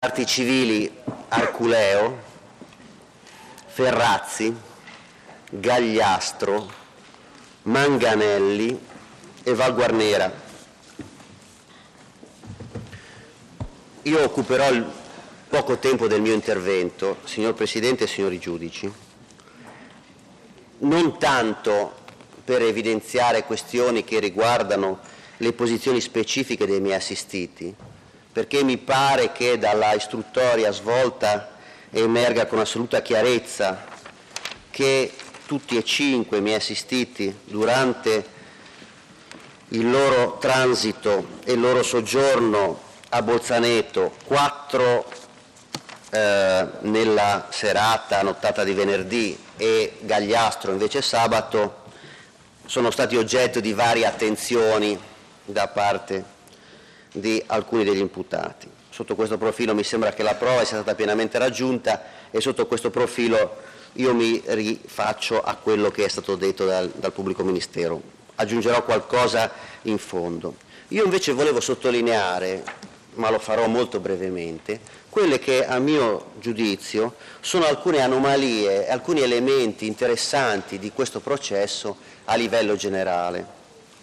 Parti civili Arculeo, Ferrazzi, Gagliastro, Manganelli e Valguarnera. Io occuperò il poco tempo del mio intervento, signor Presidente e signori giudici, non tanto per evidenziare questioni che riguardano le posizioni specifiche dei miei assistiti, perché mi pare che dalla istruttoria svolta emerga con assoluta chiarezza che tutti e 5 i miei assistiti, durante il loro transito e il loro soggiorno a Bolzaneto, 4 nella serata nottata di venerdì e Gagliastro invece sabato, sono stati oggetto di varie attenzioni da parte di alcuni degli imputati. Sotto questo profilo mi sembra che la prova sia stata pienamente raggiunta e sotto questo profilo io mi rifaccio a quello che è stato detto dal pubblico ministero. Aggiungerò qualcosa in fondo. Io invece volevo sottolineare, ma lo farò molto brevemente, quelle che a mio giudizio sono alcune anomalie, alcuni elementi interessanti di questo processo a livello generale.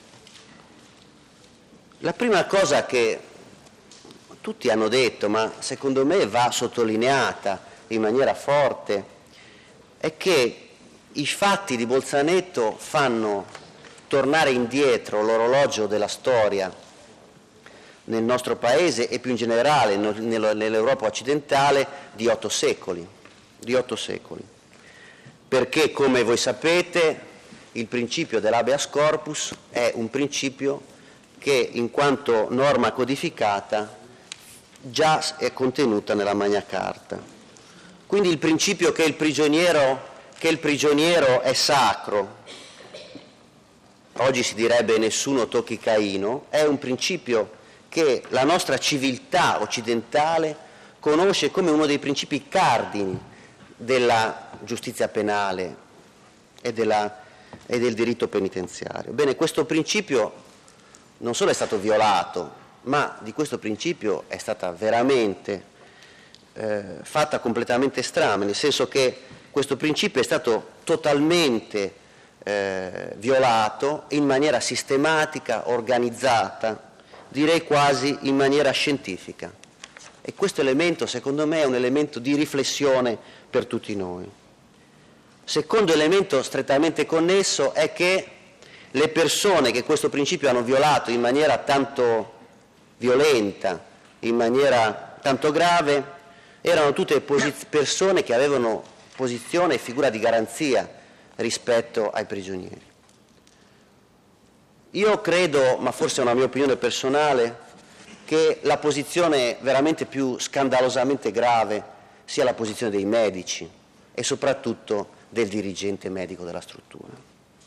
La prima cosa che tutti hanno detto, ma secondo me va sottolineata in maniera forte, è che i fatti di Bolzaneto fanno tornare indietro l'orologio della storia nel nostro Paese e più in generale nell'Europa occidentale di 8 secoli. Perché, come voi sapete, il principio dell'habeas corpus è un principio che in quanto norma codificata già è contenuta nella Magna Carta. Quindi il principio che il prigioniero è sacro, oggi si direbbe nessuno tocchi Caino, è un principio che la nostra civiltà occidentale conosce come uno dei principi cardini della giustizia penale e del diritto penitenziario. Bene, questo principio non solo è stato violato, ma di questo principio è stata veramente fatta completamente strame, nel senso che questo principio è stato totalmente violato in maniera sistematica, organizzata, direi quasi in maniera scientifica. E questo elemento, secondo me, è un elemento di riflessione per tutti noi. Secondo elemento strettamente connesso è che le persone che questo principio hanno violato in maniera tanto violenta, in maniera tanto grave, erano tutte persone che avevano posizione e figura di garanzia rispetto ai prigionieri. Io credo, ma forse è una mia opinione personale, che la posizione veramente più scandalosamente grave sia la posizione dei medici e soprattutto del dirigente medico della struttura.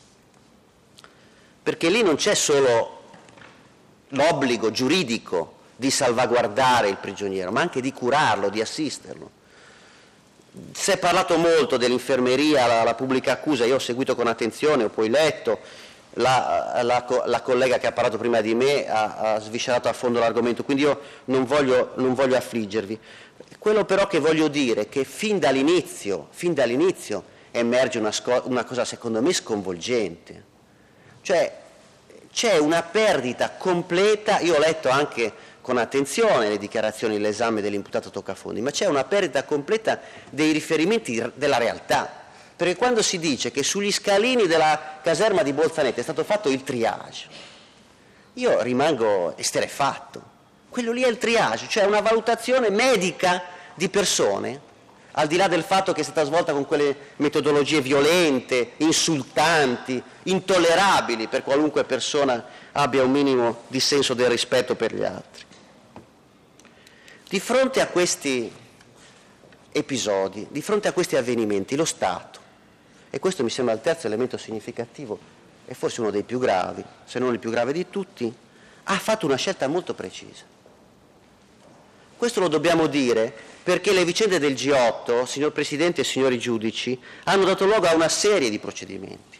Perché lì non c'è solo l'obbligo giuridico di salvaguardare il prigioniero, ma anche di curarlo, di assisterlo. Si è parlato molto dell'infermeria, la pubblica accusa, io ho seguito con attenzione, ho poi letto, la collega che ha parlato prima di me ha sviscerato a fondo l'argomento, quindi io non voglio affliggervi. Quello però che voglio dire è che fin dall'inizio emerge una cosa secondo me sconvolgente. Cioè c'è una perdita completa, io ho letto anche con attenzione le dichiarazioni, l'esame dell'imputato Toccafondi, ma c'è una perdita completa dei riferimenti della realtà, perché quando si dice che sugli scalini della caserma di Bolzaneto è stato fatto il triage, io rimango esterrefatto. Quello lì è il triage, cioè una valutazione medica di persone, al di là del fatto che è stata svolta con quelle metodologie violente, insultanti, intollerabili per qualunque persona abbia un minimo di senso del rispetto per gli altri. Di fronte a questi episodi, di fronte a questi avvenimenti, lo Stato, e questo mi sembra il terzo elemento significativo e forse uno dei più gravi, se non il più grave di tutti, ha fatto una scelta molto precisa. Questo lo dobbiamo dire perché le vicende del G8, signor Presidente e signori giudici, hanno dato luogo a una serie di procedimenti.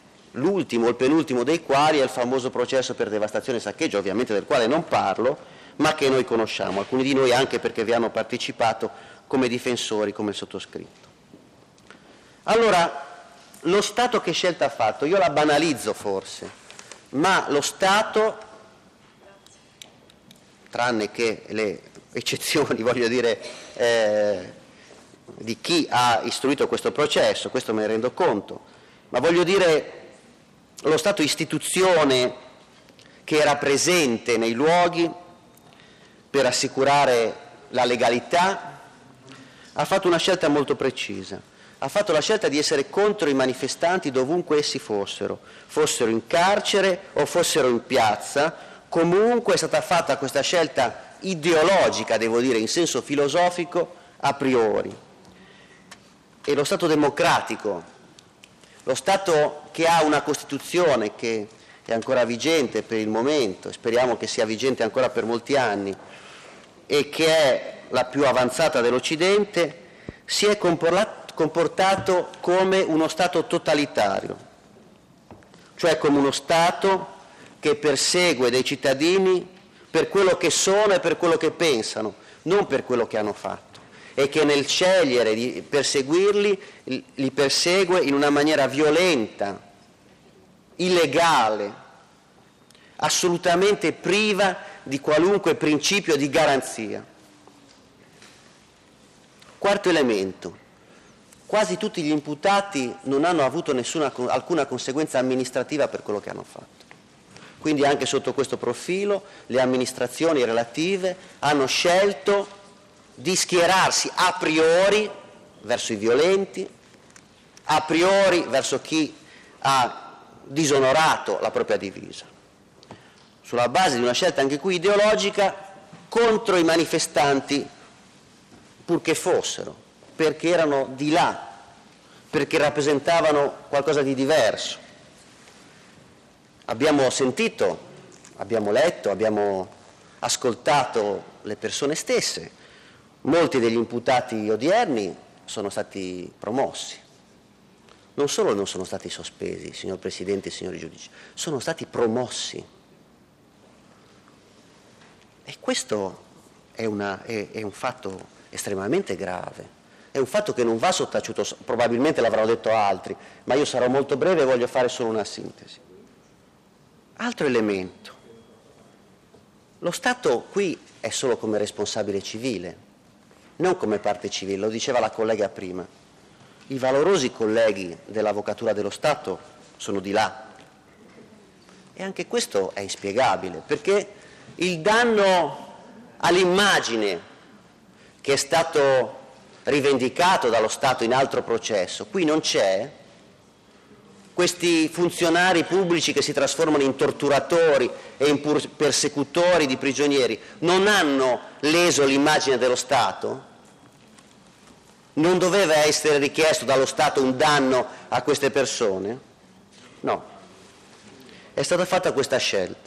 L'ultimo, il penultimo dei quali è il famoso processo per devastazione e saccheggio, ovviamente del quale non parlo, ma che noi conosciamo, alcuni di noi anche perché vi hanno partecipato come difensori, come il sottoscritto. Allora, lo Stato che scelta ha fatto? Io la banalizzo forse, ma lo Stato, tranne che le eccezioni, voglio dire, di chi ha istruito questo processo, questo me ne rendo conto, ma voglio dire lo Stato istituzione che era presente nei luoghi per assicurare la legalità, ha fatto una scelta molto precisa. Ha fatto la scelta di essere contro i manifestanti dovunque essi fossero in carcere o fossero in piazza. Comunque è stata fatta questa scelta ideologica, devo dire, in senso filosofico, a priori. E lo Stato democratico, lo Stato che ha una Costituzione che è ancora vigente per il momento, e speriamo che sia vigente ancora per molti anni, e che è la più avanzata dell'Occidente, si è comportato come uno Stato totalitario, cioè come uno Stato che persegue dei cittadini per quello che sono e per quello che pensano, non per quello che hanno fatto, e che nel scegliere di perseguirli li persegue in una maniera violenta, illegale, assolutamente priva di qualunque principio di garanzia. Quarto elemento: quasi tutti gli imputati non hanno avuto alcuna conseguenza amministrativa per quello che hanno fatto. Quindi anche sotto questo profilo le amministrazioni relative hanno scelto di schierarsi a priori verso i violenti, a priori verso chi ha disonorato la propria divisa, sulla base di una scelta anche qui ideologica, contro i manifestanti purché fossero, perché erano di là, perché rappresentavano qualcosa di diverso. Abbiamo sentito, abbiamo letto, abbiamo ascoltato le persone stesse. Molti degli imputati odierni sono stati promossi. Non solo non sono stati sospesi, signor Presidente e signori giudici, sono stati promossi. E questo è un fatto estremamente grave. È un fatto che non va sottaciuto, probabilmente l'avranno detto altri, ma io sarò molto breve e voglio fare solo una sintesi. Altro elemento: lo Stato qui è solo come responsabile civile, non come parte civile, lo diceva la collega prima. I valorosi colleghi dell'Avvocatura dello Stato sono di là. E anche questo è inspiegabile, perché il danno all'immagine che è stato rivendicato dallo Stato in altro processo, qui non c'è. Questi funzionari pubblici che si trasformano in torturatori e in persecutori di prigionieri non hanno leso l'immagine dello Stato? Non doveva essere richiesto dallo Stato un danno a queste persone? No. È stata fatta questa scelta.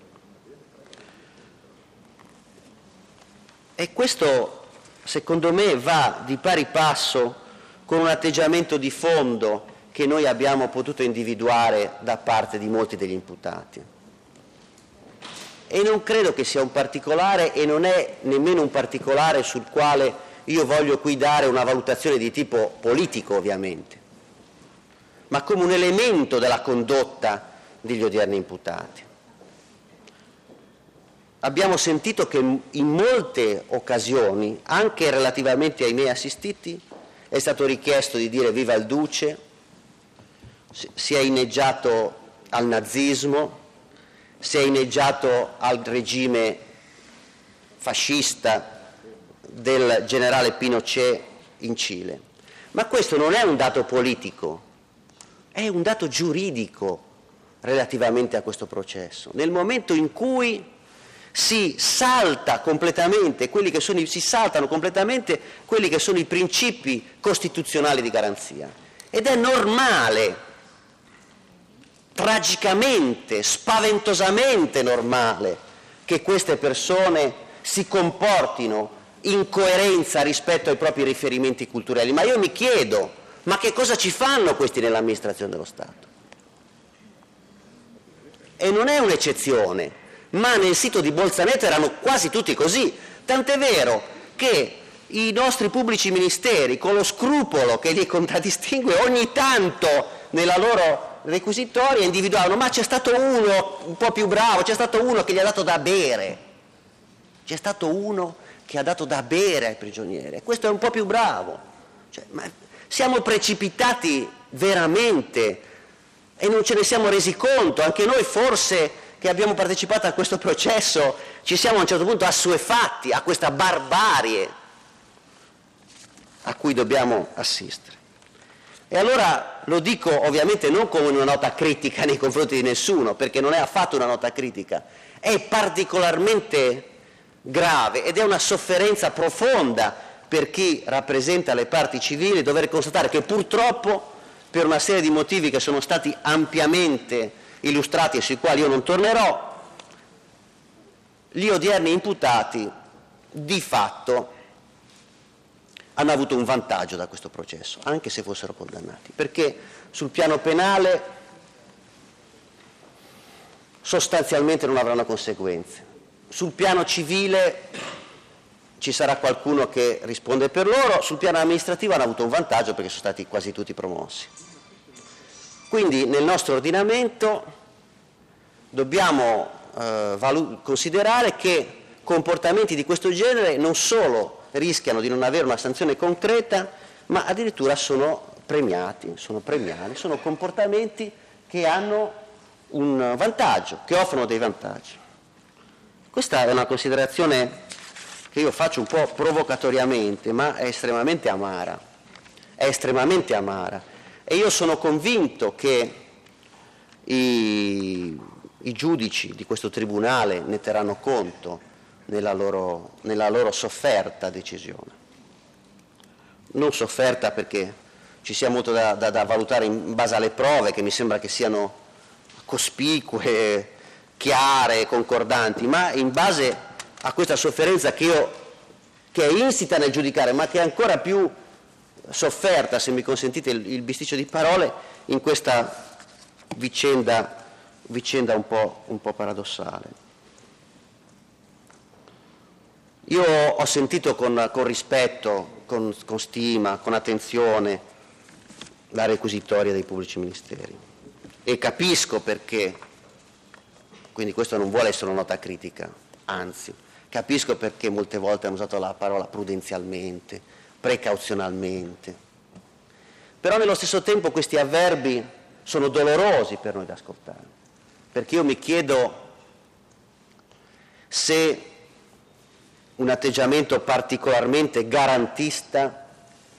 E questo, secondo me, va di pari passo con un atteggiamento di fondo che noi abbiamo potuto individuare da parte di molti degli imputati. E non credo che sia un particolare, e non è nemmeno un particolare sul quale io voglio qui dare una valutazione di tipo politico, ovviamente, ma come un elemento della condotta degli odierni imputati. Abbiamo sentito che in molte occasioni, anche relativamente ai miei assistiti, è stato richiesto di dire viva il Duce, si è inneggiato al nazismo, si è inneggiato al regime fascista del generale Pinochet in Cile. Ma questo non è un dato politico, è un dato giuridico relativamente a questo processo. Nel momento in cui si saltano completamente quelli che sono i principi costituzionali di garanzia. Ed è normale, tragicamente, spaventosamente normale, che queste persone si comportino in coerenza rispetto ai propri riferimenti culturali. Ma io mi chiedo, ma che cosa ci fanno questi nell'amministrazione dello Stato? E non è un'eccezione, ma nel sito di Bolzaneto erano quasi tutti così, tant'è vero che i nostri pubblici ministeri, con lo scrupolo che li contraddistingue, ogni tanto nella loro requisitoria individuavano: ma c'è stato uno un po' più bravo, c'è stato uno che gli ha dato da bere, c'è stato uno che ha dato da bere ai prigionieri, e questo è un po' più bravo. Cioè, ma siamo precipitati veramente e non ce ne siamo resi conto. Anche noi forse che abbiamo partecipato a questo processo ci siamo a un certo punto assuefatti a questa barbarie a cui dobbiamo assistere. E allora lo dico ovviamente non come una nota critica nei confronti di nessuno, perché non è affatto una nota critica, è particolarmente grave ed è una sofferenza profonda per chi rappresenta le parti civili dover constatare che purtroppo, per una serie di motivi che sono stati ampiamente illustrati e sui quali io non tornerò, gli odierni imputati di fatto hanno avuto un vantaggio da questo processo, anche se fossero condannati, perché sul piano penale sostanzialmente non avranno conseguenze. Sul piano civile ci sarà qualcuno che risponde per loro, sul piano amministrativo hanno avuto un vantaggio perché sono stati quasi tutti promossi. Quindi nel nostro ordinamento dobbiamo considerare che comportamenti di questo genere non solo rischiano di non avere una sanzione concreta, ma addirittura sono premiati, sono premiali, sono comportamenti che hanno un vantaggio, che offrono dei vantaggi. Questa è una considerazione che io faccio un po' provocatoriamente, ma è estremamente amara. È estremamente amara. E io sono convinto che i giudici di questo tribunale ne terranno conto nella loro sofferta decisione. Non sofferta perché ci sia molto da valutare in base alle prove, che mi sembra che siano cospicue, chiare, concordanti, ma in base a questa sofferenza che è insita nel giudicare, ma che è ancora più sofferta, se mi consentite il bisticcio di parole, in questa vicenda un po' paradossale. Io ho sentito con rispetto, con stima, con attenzione la requisitoria dei pubblici ministeri e capisco perché, quindi questo non vuole essere una nota critica, anzi, capisco perché molte volte hanno usato la parola prudenzialmente, precauzionalmente, però nello stesso tempo questi avverbi sono dolorosi per noi da ascoltare, perché io mi chiedo se un atteggiamento particolarmente garantista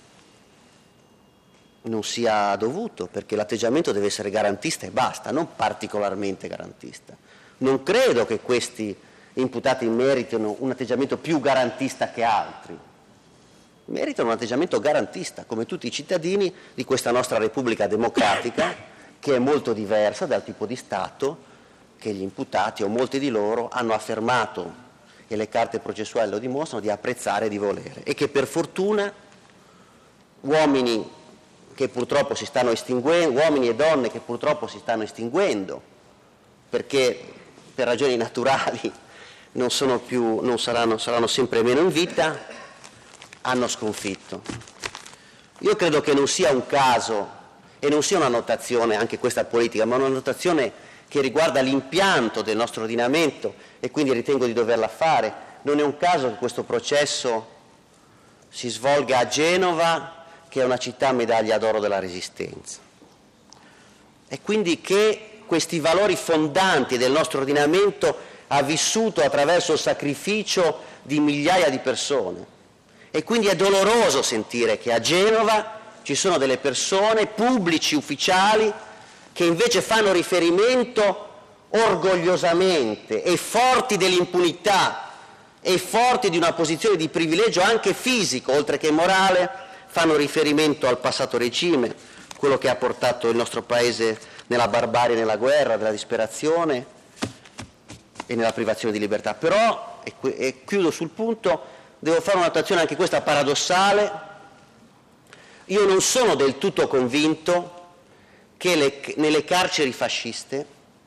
non sia dovuto, perché l'atteggiamento deve essere garantista e basta, non particolarmente garantista. Non credo che questi imputati meritino un atteggiamento più garantista che altri. Meritano un atteggiamento garantista, come tutti i cittadini di questa nostra Repubblica democratica, che è molto diversa dal tipo di Stato che gli imputati, o molti di loro, hanno affermato, e le carte processuali lo dimostrano, di apprezzare e di volere, e che per fortuna uomini che purtroppo si stanno estinguendo, uomini e donne che purtroppo si stanno estinguendo, perché per ragioni naturali non saranno sempre meno in vita, hanno sconfitto. Io credo che non sia un caso e non sia una notazione, anche questa politica, ma una notazione che riguarda l'impianto del nostro ordinamento e quindi ritengo di doverla fare. Non è un caso che questo processo si svolga a Genova, che è una città medaglia d'oro della Resistenza, e quindi che questi valori fondanti del nostro ordinamento ha vissuto attraverso il sacrificio di migliaia di persone. E quindi è doloroso sentire che a Genova ci sono delle persone, pubblici, ufficiali, che invece fanno riferimento orgogliosamente e forti dell'impunità e forti di una posizione di privilegio anche fisico, oltre che morale, fanno riferimento al passato regime, quello che ha portato il nostro Paese nella barbarie, nella guerra, nella disperazione e nella privazione di libertà. Però, e chiudo sul punto, devo fare un'attenzione anche questa paradossale. Io non sono del tutto convinto che nelle carceri fasciste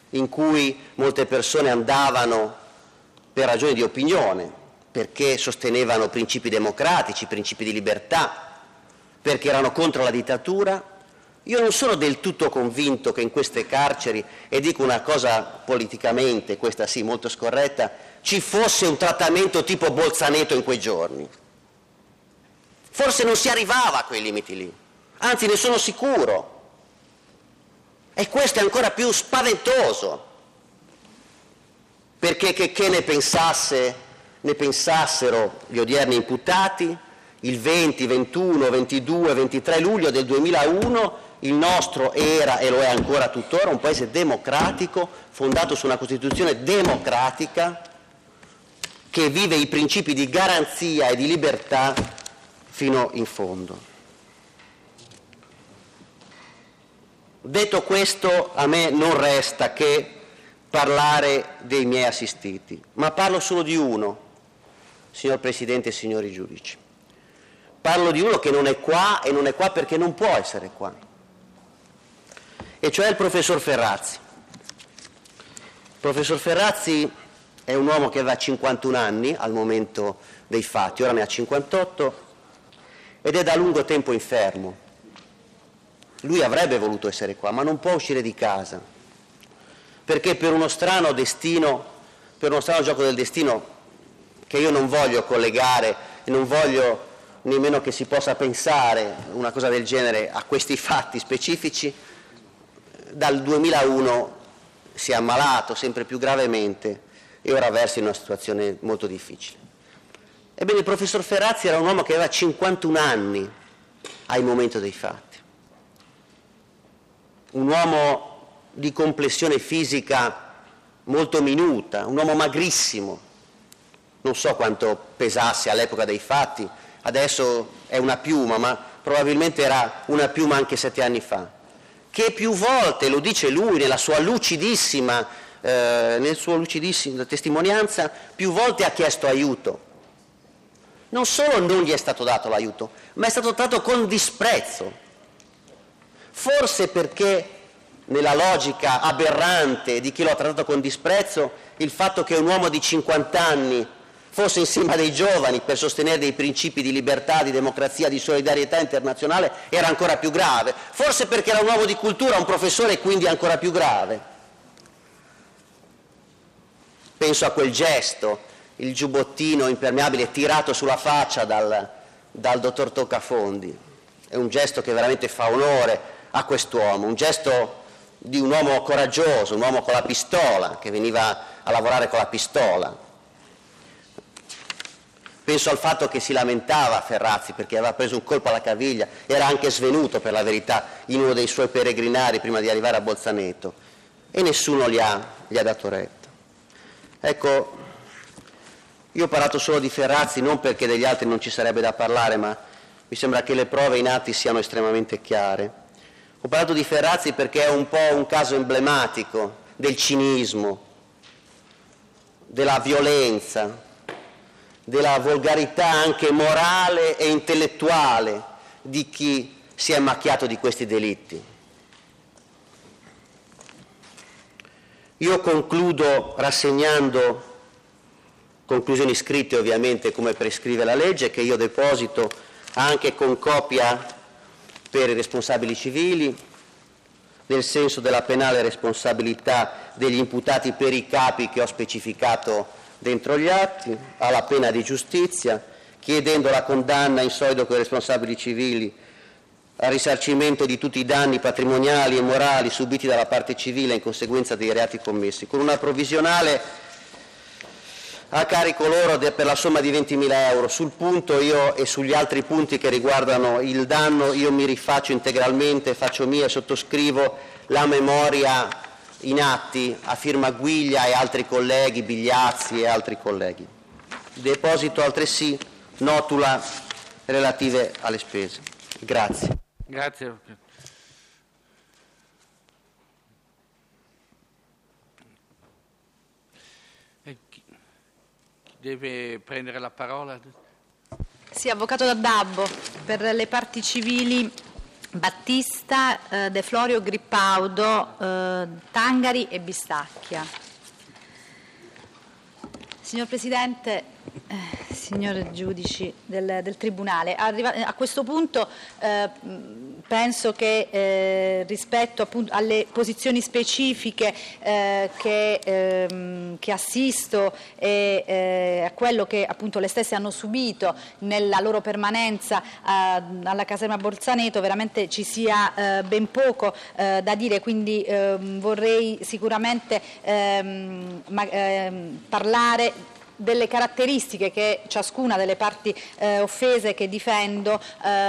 in cui molte persone andavano per ragioni di opinione, perché sostenevano principi democratici, principi di libertà, perché erano contro la dittatura. Io non sono del tutto convinto che in queste carceri, e dico una cosa politicamente, questa sì, molto scorretta, ci fosse un trattamento tipo Bolzaneto in quei giorni. Forse non si arrivava a quei limiti lì, anzi ne sono sicuro. E questo è ancora più spaventoso, perché che ne pensassero gli odierni imputati, il 20, 21, 22, 23 luglio del 2001 il nostro era, e lo è ancora tuttora, un paese democratico, fondato su una Costituzione democratica, che vive i principi di garanzia e di libertà fino in fondo. Detto questo, a me non resta che parlare dei miei assistiti, ma parlo solo di uno, signor Presidente e signori giudici. Parlo di uno che non è qua, e non è qua perché non può essere qua, e cioè il professor Ferrazzi. Il professor Ferrazzi è un uomo che aveva 51 anni al momento dei fatti, ora ne ha 58, ed è da lungo tempo infermo. Lui avrebbe voluto essere qua, ma non può uscire di casa, perché per uno strano destino, per uno strano gioco del destino, che io non voglio collegare, e non voglio nemmeno che si possa pensare una cosa del genere a questi fatti specifici, dal 2001 si è ammalato sempre più gravemente e ora versa in una situazione molto difficile. Ebbene, il professor Ferrazzi era un uomo che aveva 51 anni al momento dei fatti. Un uomo di complessione fisica molto minuta, un uomo magrissimo, non so quanto pesasse all'epoca dei fatti, adesso è una piuma, ma probabilmente era una piuma anche 7 anni fa, che più volte, lo dice lui nella sua lucidissima testimonianza, più volte ha chiesto aiuto. Non solo non gli è stato dato l'aiuto, ma è stato trattato con disprezzo. Forse perché nella logica aberrante di chi lo ha trattato con disprezzo, il fatto che un uomo di 50 anni fosse insieme a dei giovani per sostenere dei principi di libertà, di democrazia, di solidarietà internazionale era ancora più grave. Forse perché era un uomo di cultura, un professore, e quindi ancora più grave. Penso a quel gesto, il giubbottino impermeabile tirato sulla faccia dal dottor Toccafondi. È un gesto che veramente fa onore a quest'uomo, un gesto di un uomo coraggioso, un uomo con la pistola, che veniva a lavorare con la pistola. Penso al fatto che si lamentava Ferrazzi perché aveva preso un colpo alla caviglia, era anche svenuto per la verità in uno dei suoi peregrinari prima di arrivare a Bolzaneto, e nessuno gli ha dato retta. Ecco, io ho parlato solo di Ferrazzi non perché degli altri non ci sarebbe da parlare, ma mi sembra che le prove in atti siano estremamente chiare. Ho parlato di Ferrazzi perché è un po' un caso emblematico del cinismo, della violenza, della volgarità anche morale e intellettuale di chi si è macchiato di questi delitti. Io concludo rassegnando conclusioni scritte, ovviamente, come prescrive la legge, che io deposito anche con copia per i responsabili civili, nel senso della penale responsabilità degli imputati per i capi che ho specificato dentro gli atti, alla pena di giustizia, chiedendo la condanna in solido con i responsabili civili al risarcimento di tutti i danni patrimoniali e morali subiti dalla parte civile in conseguenza dei reati commessi, con una provvisionale a carico loro per la somma di 20.000 euro. Sul punto io e sugli altri punti che riguardano il danno io mi rifaccio integralmente, faccio mia e sottoscrivo la memoria in atti a firma Guiglia e altri colleghi, Bigliazzi e altri colleghi. Deposito altresì notula relative alle spese. Grazie. Grazie. Chi deve prendere la parola? Sì, avvocato D'Addabbo, per le parti civili Battista, De Florio, Grippaudo, Tangari e Bistacchia. Signor Presidente, signori giudici del Tribunale, a questo punto penso che rispetto appunto alle posizioni specifiche che assisto e a quello che appunto le stesse hanno subito nella loro permanenza alla caserma Bolzaneto, veramente ci sia ben poco da dire, quindi vorrei sicuramente parlare delle caratteristiche che ciascuna delle parti offese che difendo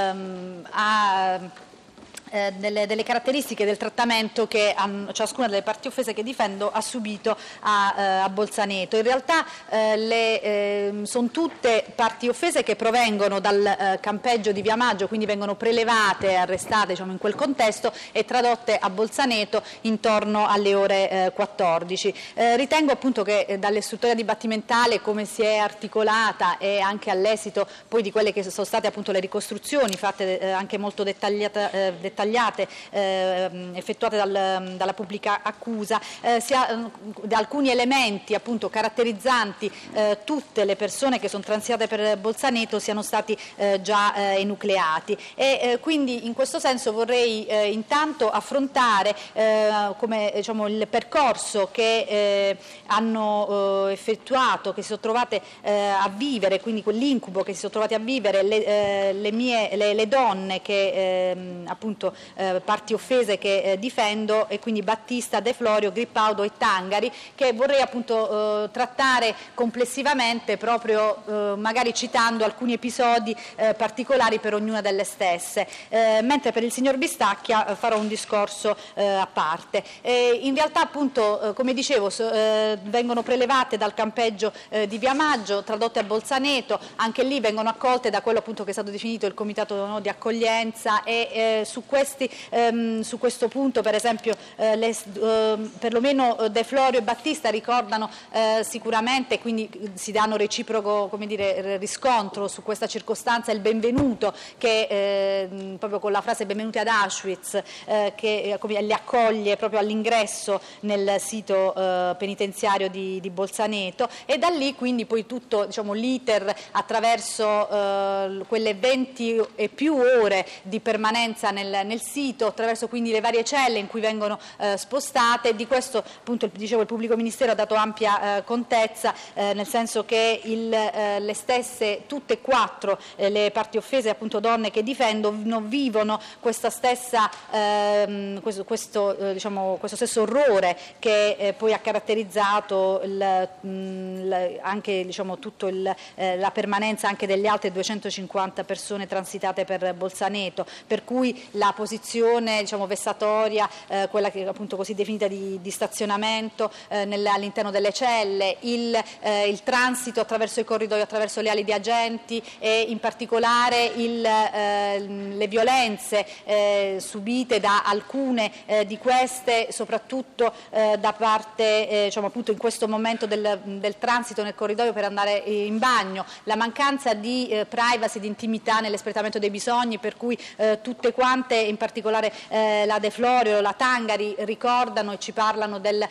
ha. Delle caratteristiche del trattamento che ciascuna delle parti offese che difendo ha subito a Bolzaneto. In realtà sono tutte parti offese che provengono dal campeggio di Via Maggio, quindi vengono prelevate, arrestate in quel contesto e tradotte a Bolzaneto intorno alle ore 14. Ritengo appunto che dall'istruttoria dibattimentale, come si è articolata, e anche all'esito poi di quelle che sono state appunto le ricostruzioni fatte anche molto dettagliate effettuate dalla pubblica accusa, da alcuni elementi appunto caratterizzanti tutte le persone che sono transitate per Bolzaneto siano stati già enucleati, e quindi in questo senso vorrei intanto affrontare come il percorso che hanno effettuato, che si sono trovate a vivere, quindi quell'incubo che si sono trovate a vivere le donne che appunto parti offese che difendo, e quindi Battista, De Florio, Grippaudo e Tangari, che vorrei appunto trattare complessivamente, proprio magari citando alcuni episodi particolari per ognuna delle stesse, mentre per il signor Bistacchia farò un discorso a parte. In realtà appunto, come dicevo, vengono prelevate dal campeggio di Via Maggio, tradotte a Bolzaneto, anche lì vengono accolte da quello appunto che è stato definito il comitato di accoglienza, e su questo punto per esempio perlomeno De Florio e Battista ricordano sicuramente, quindi si danno reciproco riscontro su questa circostanza, il benvenuto che proprio con la frase benvenuti ad Auschwitz che li accoglie proprio all'ingresso nel sito penitenziario di Bolzaneto, e da lì quindi poi tutto l'iter attraverso quelle 20 e più ore di permanenza nel sito, attraverso quindi le varie celle in cui vengono spostate. Di questo appunto il pubblico ministero ha dato ampia contezza, nel senso che le stesse, tutte e quattro le parti offese, appunto donne che difendo, vivono questa stessa questo stesso orrore che poi ha caratterizzato anche tutto la permanenza anche delle altre 250 persone transitate per Bolzaneto, per cui la posizione vessatoria, quella che appunto così definita di stazionamento all'interno delle celle, il transito attraverso i corridoi, attraverso le ali di agenti, e in particolare le violenze subite da alcune di queste, soprattutto da parte appunto in questo momento del transito nel corridoio per andare in bagno, la mancanza di privacy, di intimità nell'espletamento dei bisogni, per cui tutte quante, in particolare la De Florio, la Tangari, ricordano e ci parlano della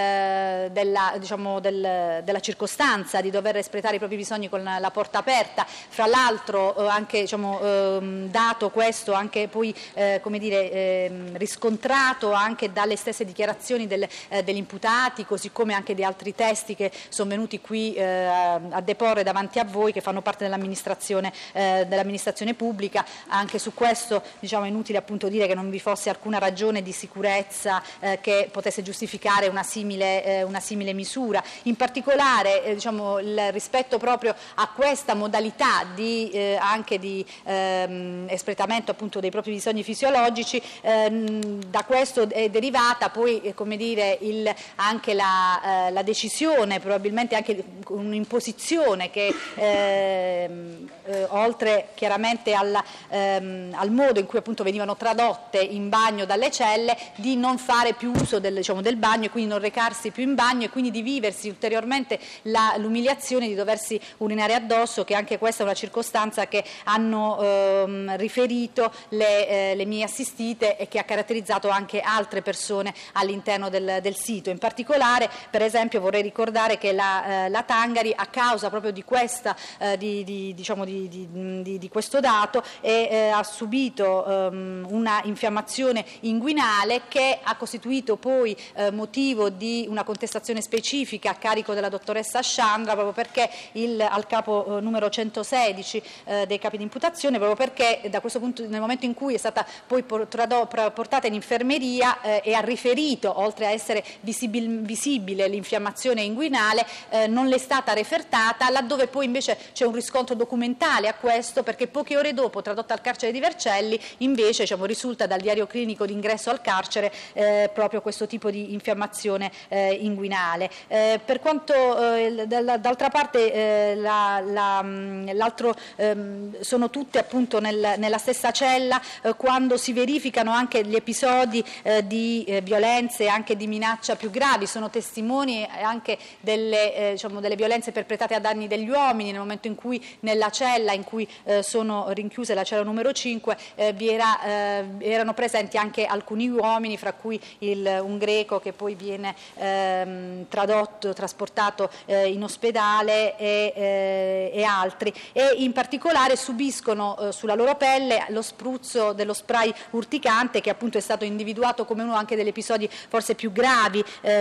circostanza di dover espletare i propri bisogni con la porta aperta. Fra l'altro anche dato questo, anche poi riscontrato anche dalle stesse dichiarazioni degli imputati, così come anche di altri testi che sono venuti qui a deporre davanti a voi, che fanno parte dell'amministrazione pubblica. Anche su questo è inutile appunto dire che non vi fosse alcuna ragione di sicurezza che potesse giustificare una simile misura. In particolare il rispetto proprio a questa modalità anche di espletamento appunto dei propri bisogni fisiologici, da questo è derivata poi anche la decisione, probabilmente anche un'imposizione che oltre chiaramente al modo in cui appunto venivano vengono tradotte in bagno dalle celle di non fare più uso del bagno e quindi non recarsi più in bagno e quindi di viversi ulteriormente l'umiliazione di doversi urinare addosso, che anche questa è una circostanza che hanno riferito le mie assistite e che ha caratterizzato anche altre persone all'interno del sito. In particolare, per esempio, vorrei ricordare che la Tangari, a causa proprio di questa di questo dato, ha subito una infiammazione inguinale che ha costituito poi motivo di una contestazione specifica a carico della dottoressa Sciandra, proprio perché al capo numero 116 dei capi di imputazione, proprio perché da questo punto, nel momento in cui è stata poi portata in infermeria e ha riferito, oltre a essere visibile l'infiammazione inguinale, non le è stata refertata, laddove poi invece c'è un riscontro documentale a questo, perché poche ore dopo, tradotta al carcere di Vercelli, invece risulta dal diario clinico d'ingresso al carcere proprio questo tipo di infiammazione inguinale. Per quanto d'altra parte l'altro sono tutte appunto nella stessa cella, quando si verificano anche gli episodi di violenze e anche di minaccia più gravi, sono testimoni anche delle violenze perpetrate a danni degli uomini, nel momento in cui nella cella in cui sono rinchiuse, la cella numero 5, erano presenti anche alcuni uomini, fra cui un greco che poi viene trasportato in ospedale e altri, e in particolare subiscono sulla loro pelle lo spruzzo dello spray urticante, che appunto è stato individuato come uno anche degli episodi forse più gravi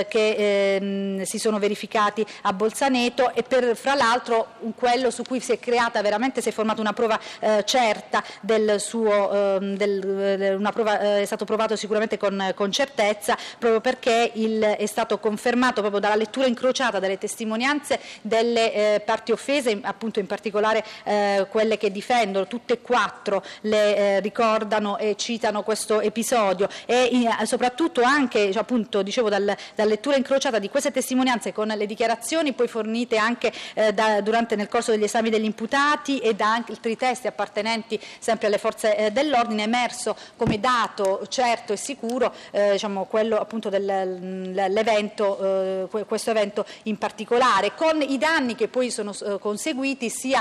che si sono verificati a Bolzaneto, e fra l'altro quello su cui si è formata una prova certa del suo, una prova, è stato provato sicuramente con certezza, proprio perché è stato confermato proprio dalla lettura incrociata delle testimonianze delle parti offese, appunto in particolare quelle che difendono, tutte e quattro le ricordano e citano questo episodio, e soprattutto anche appunto dicevo dalla lettura incrociata di queste testimonianze con le dichiarazioni poi fornite anche nel corso degli esami degli imputati e da altri testi appartenenti sempre alle forze dell'ordine, è emerso come dato certo e sicuro quello appunto dell'evento, questo evento in particolare, con i danni che poi sono conseguiti sia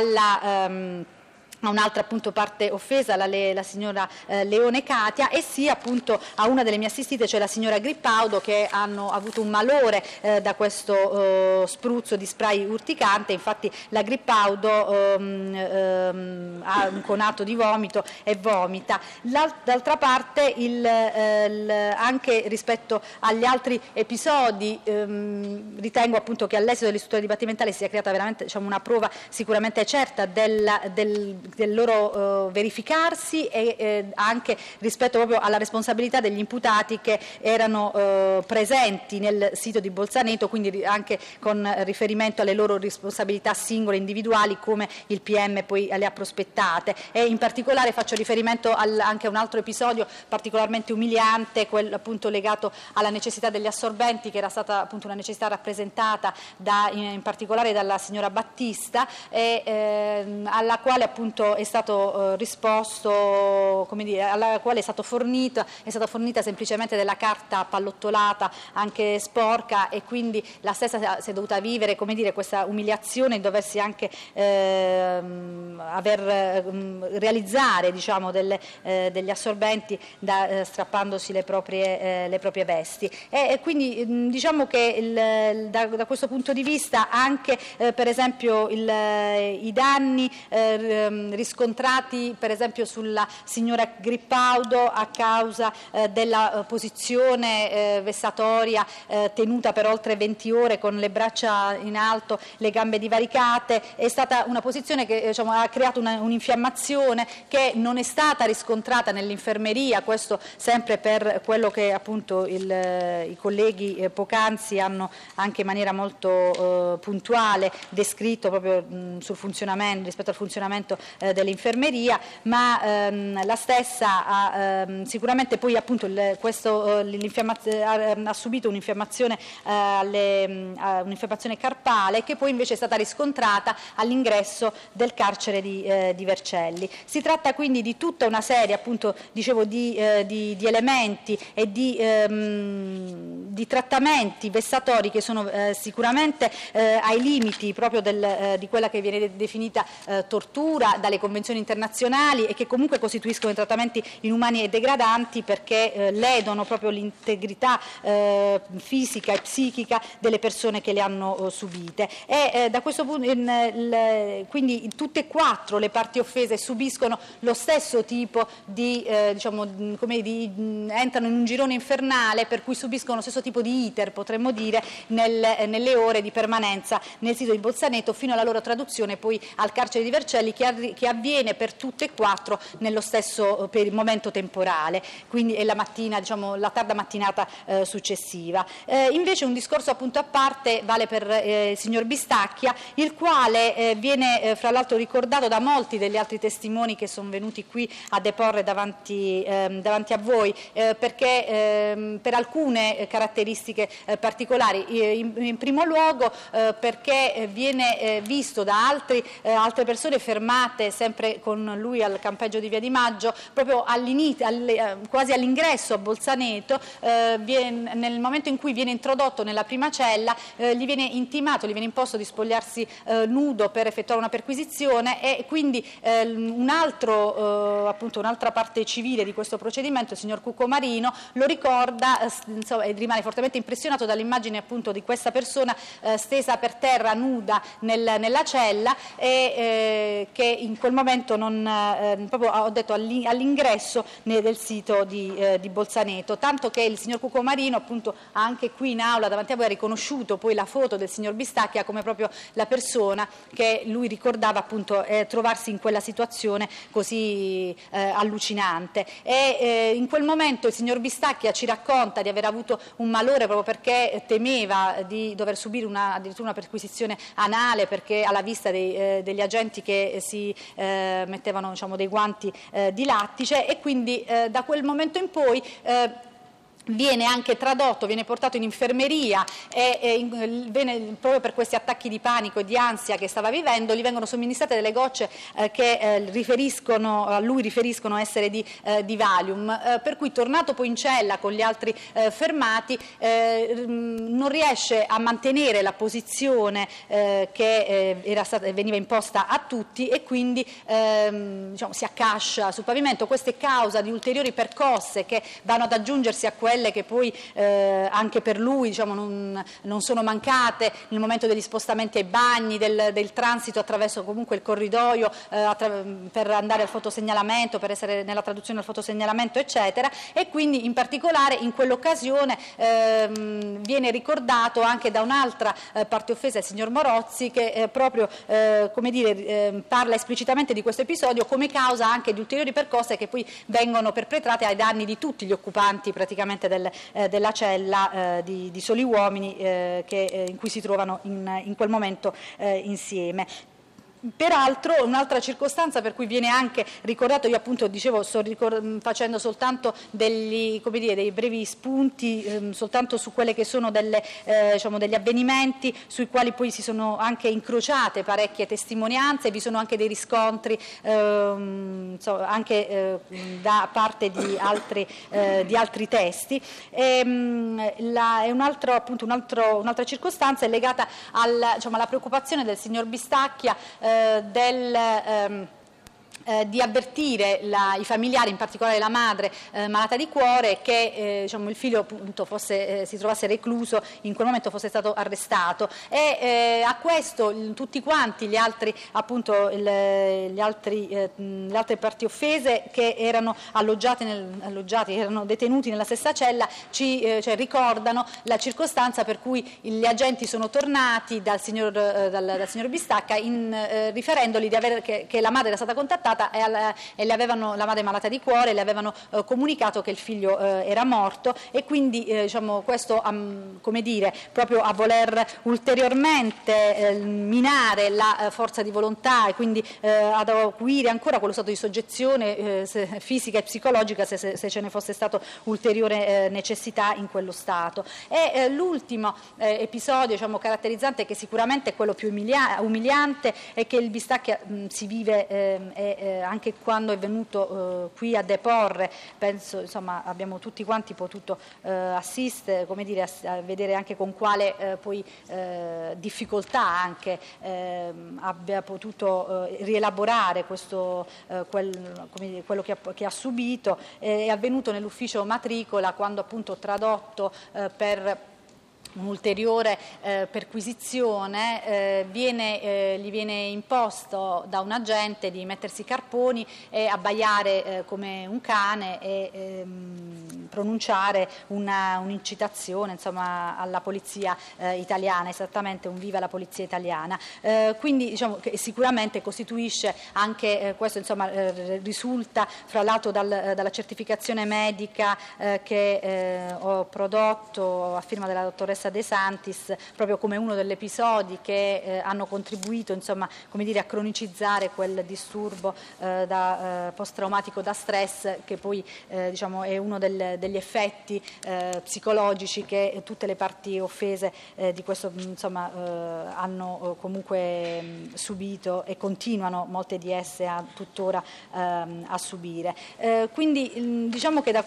a un'altra appunto parte offesa, la signora Leone Katia, e sia appunto a una delle mie assistite, cioè la signora Grippaudo, che hanno avuto un malore da questo spruzzo di spray urticante. Infatti la Grippaudo ha un conato di vomito e vomita. D'altra parte anche rispetto agli altri episodi ritengo appunto che all'esito dell'istruttoria dibattimentale sia creata veramente una prova sicuramente certa del loro verificarsi, e anche rispetto proprio alla responsabilità degli imputati che erano presenti nel sito di Bolzaneto, quindi anche con riferimento alle loro responsabilità singole, individuali, come il PM poi le ha prospettate. E in particolare faccio riferimento anche a un altro episodio particolarmente umiliante, quello appunto legato alla necessità degli assorbenti, che era stata appunto una necessità rappresentata in particolare dalla signora Battista, e alla quale appunto è stato risposto, alla quale è stata fornita semplicemente della carta pallottolata, anche sporca, e quindi la stessa si è dovuta vivere questa umiliazione, doversi anche realizzare degli assorbenti strappandosi le proprie vesti, e quindi diciamo che da questo punto di vista anche per esempio i danni riscontrati per esempio sulla signora Grippaudo a causa della posizione vessatoria tenuta per oltre 20 ore con le braccia in alto, le gambe divaricate, è stata una posizione che ha creato un'infiammazione che non è stata riscontrata nell'infermeria, questo sempre per quello che appunto i colleghi poc'anzi hanno anche in maniera molto puntuale descritto proprio rispetto al funzionamento dell'infermeria, ma la stessa ha sicuramente poi appunto ha subito un'infiammazione carpale, che poi invece è stata riscontrata all'ingresso del carcere di Vercelli. Si tratta quindi di tutta una serie, appunto, dicevo, di elementi e di trattamenti vessatori che sono sicuramente ai limiti proprio di quella che viene definita tortura dalle convenzioni internazionali, e che comunque costituiscono trattamenti inumani e degradanti, perché ledono proprio l'integrità fisica e psichica delle persone che le hanno subite. E da questo punto quindi tutte e quattro le parti offese subiscono lo stesso tipo di entrano in un girone infernale, per cui subiscono lo stesso tipo di iter, potremmo dire, nelle ore di permanenza nel sito di Bolzaneto, fino alla loro traduzione poi al carcere di Vercelli, che avviene per tutte e quattro nello stesso momento temporale, quindi è la mattina, la tarda mattinata successiva. Invece un discorso appunto a parte vale per il signor Bistacchia, il quale viene fra l'altro ricordato da molti degli altri testimoni che sono venuti qui a deporre davanti a voi, perché per alcune caratteristiche particolari. In primo luogo perché viene visto da altre persone fermate sempre con lui al campeggio di Via di Maggio, proprio quasi all'ingresso a Bolzaneto, nel momento in cui viene introdotto nella prima cella, gli viene imposto di spogliarsi nudo per effettuare una perquisizione, e quindi un'altra parte civile di questo procedimento, il signor Cucco Marino, lo ricorda e rimane fortemente impressionato dall'immagine appunto di questa persona stesa per terra nuda nella cella, e che in quel momento proprio ho detto all'ingresso del sito di Bolzaneto, tanto che il signor Cucco Marino appunto anche qui in aula davanti a voi ha riconosciuto poi la foto del signor Bistacchia come proprio la persona che lui ricordava appunto trovarsi in quella situazione così allucinante. E in quel momento il signor Bistacchia ci racconta di aver avuto un malore proprio perché temeva di dover subire addirittura una perquisizione anale, perché alla vista degli agenti che si mettevano dei guanti di lattice, e quindi da quel momento in poi viene anche tradotto, viene portato in infermeria e proprio per questi attacchi di panico e di ansia che stava vivendo gli vengono somministrate delle gocce che a lui riferiscono essere di Valium, per cui tornato poi in cella con gli altri fermati non riesce a mantenere la posizione che veniva imposta a tutti, e quindi si accascia sul pavimento. Questo è causa di ulteriori percosse che vanno ad aggiungersi a quelle che poi anche per lui non sono mancate nel momento degli spostamenti ai bagni, del transito attraverso comunque il corridoio per andare al fotosegnalamento, per essere nella traduzione al fotosegnalamento, eccetera. E quindi in particolare in quell'occasione viene ricordato anche da un'altra parte offesa, il signor Morozzi, che proprio parla esplicitamente di questo episodio come causa anche di ulteriori percosse che poi vengono perpetrate ai danni di tutti gli occupanti praticamente della cella di soli uomini in cui si trovano in quel momento insieme. Peraltro un'altra circostanza per cui viene anche ricordato, io appunto dicevo sto facendo soltanto dei brevi spunti soltanto su quelle che sono degli avvenimenti sui quali poi si sono anche incrociate parecchie testimonianze, vi sono anche dei riscontri anche da parte di altri testi. Un'altra circostanza è legata alla preoccupazione del signor Bistacchia di avvertire i familiari, in particolare la madre malata di cuore, che il figlio appunto si trovasse recluso, in quel momento fosse stato arrestato, e a questo tutti quanti gli altri appunto le altre parti offese che erano erano detenuti nella stessa cella ricordano la circostanza per cui gli agenti sono tornati dal signor Bistacca riferendogli che la madre era stata contattata spaventata e la madre malata di cuore le avevano comunicato che il figlio era morto, e quindi diciamo, questo come dire, proprio a voler ulteriormente minare la forza di volontà e quindi ad acuire ancora quello stato di soggezione fisica e psicologica se ce ne fosse stato ulteriore necessità in quello stato. E l'ultimo episodio, diciamo, caratterizzante, che sicuramente è quello più umiliante, è che il Vistacchia si vive anche quando è venuto qui a deporre. Penso, insomma, abbiamo tutti quanti potuto assistere, come dire, a vedere anche con quale poi difficoltà anche abbia potuto rielaborare quello che ha subito. È avvenuto nell'ufficio matricola, quando appunto tradotto per un'ulteriore perquisizione gli viene imposto da un agente di mettersi carponi e abbaiare come un cane e pronunciare un'incitazione, insomma, alla polizia italiana, esattamente un viva la polizia italiana. Quindi diciamo che sicuramente costituisce anche questo, insomma, risulta fra l'altro dalla certificazione medica che ho prodotto a firma della dottoressa De Santis, proprio come uno degli episodi che hanno contribuito, insomma, come dire, a cronicizzare quel disturbo post-traumatico da stress, che poi diciamo, è uno degli effetti psicologici che tutte le parti offese di questo, insomma, hanno comunque subito e continuano molte di esse tuttora a subire. Quindi diciamo che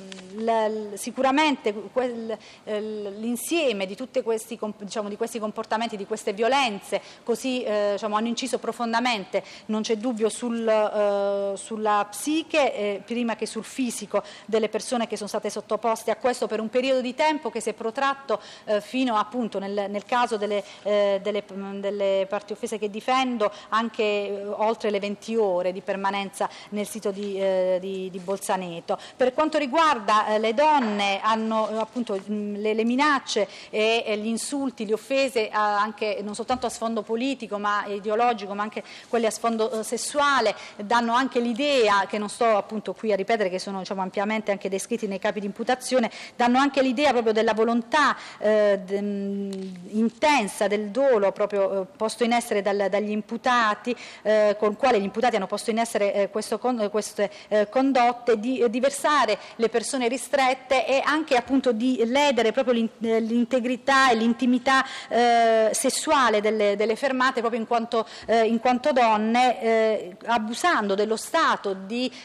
sicuramente l'insieme di tutti questi, diciamo, di questi comportamenti, di queste violenze così diciamo, hanno inciso profondamente, non c'è dubbio, sulla psiche prima che sul fisico delle persone che sono state sottoposte a questo per un periodo di tempo che si è protratto fino appunto nel caso delle parti offese che difendo anche oltre le 20 ore di permanenza nel sito di Bolzaneto. Per quanto riguarda le donne, hanno appunto le minacce e gli insulti, le offese anche non soltanto a sfondo politico ma ideologico, ma anche quelle a sfondo sessuale, danno anche l'idea, che non sto appunto qui a ripetere, che sono, diciamo, ampiamente anche descritti nei capi di imputazione, danno anche l'idea proprio della volontà intensa del dolo proprio posto in essere dagli imputati, con quale gli imputati hanno posto in essere queste condotte, di versare le persone ristrette e anche appunto di ledere proprio l'integrità e l'intimità sessuale delle fermate proprio in quanto donne, abusando dello stato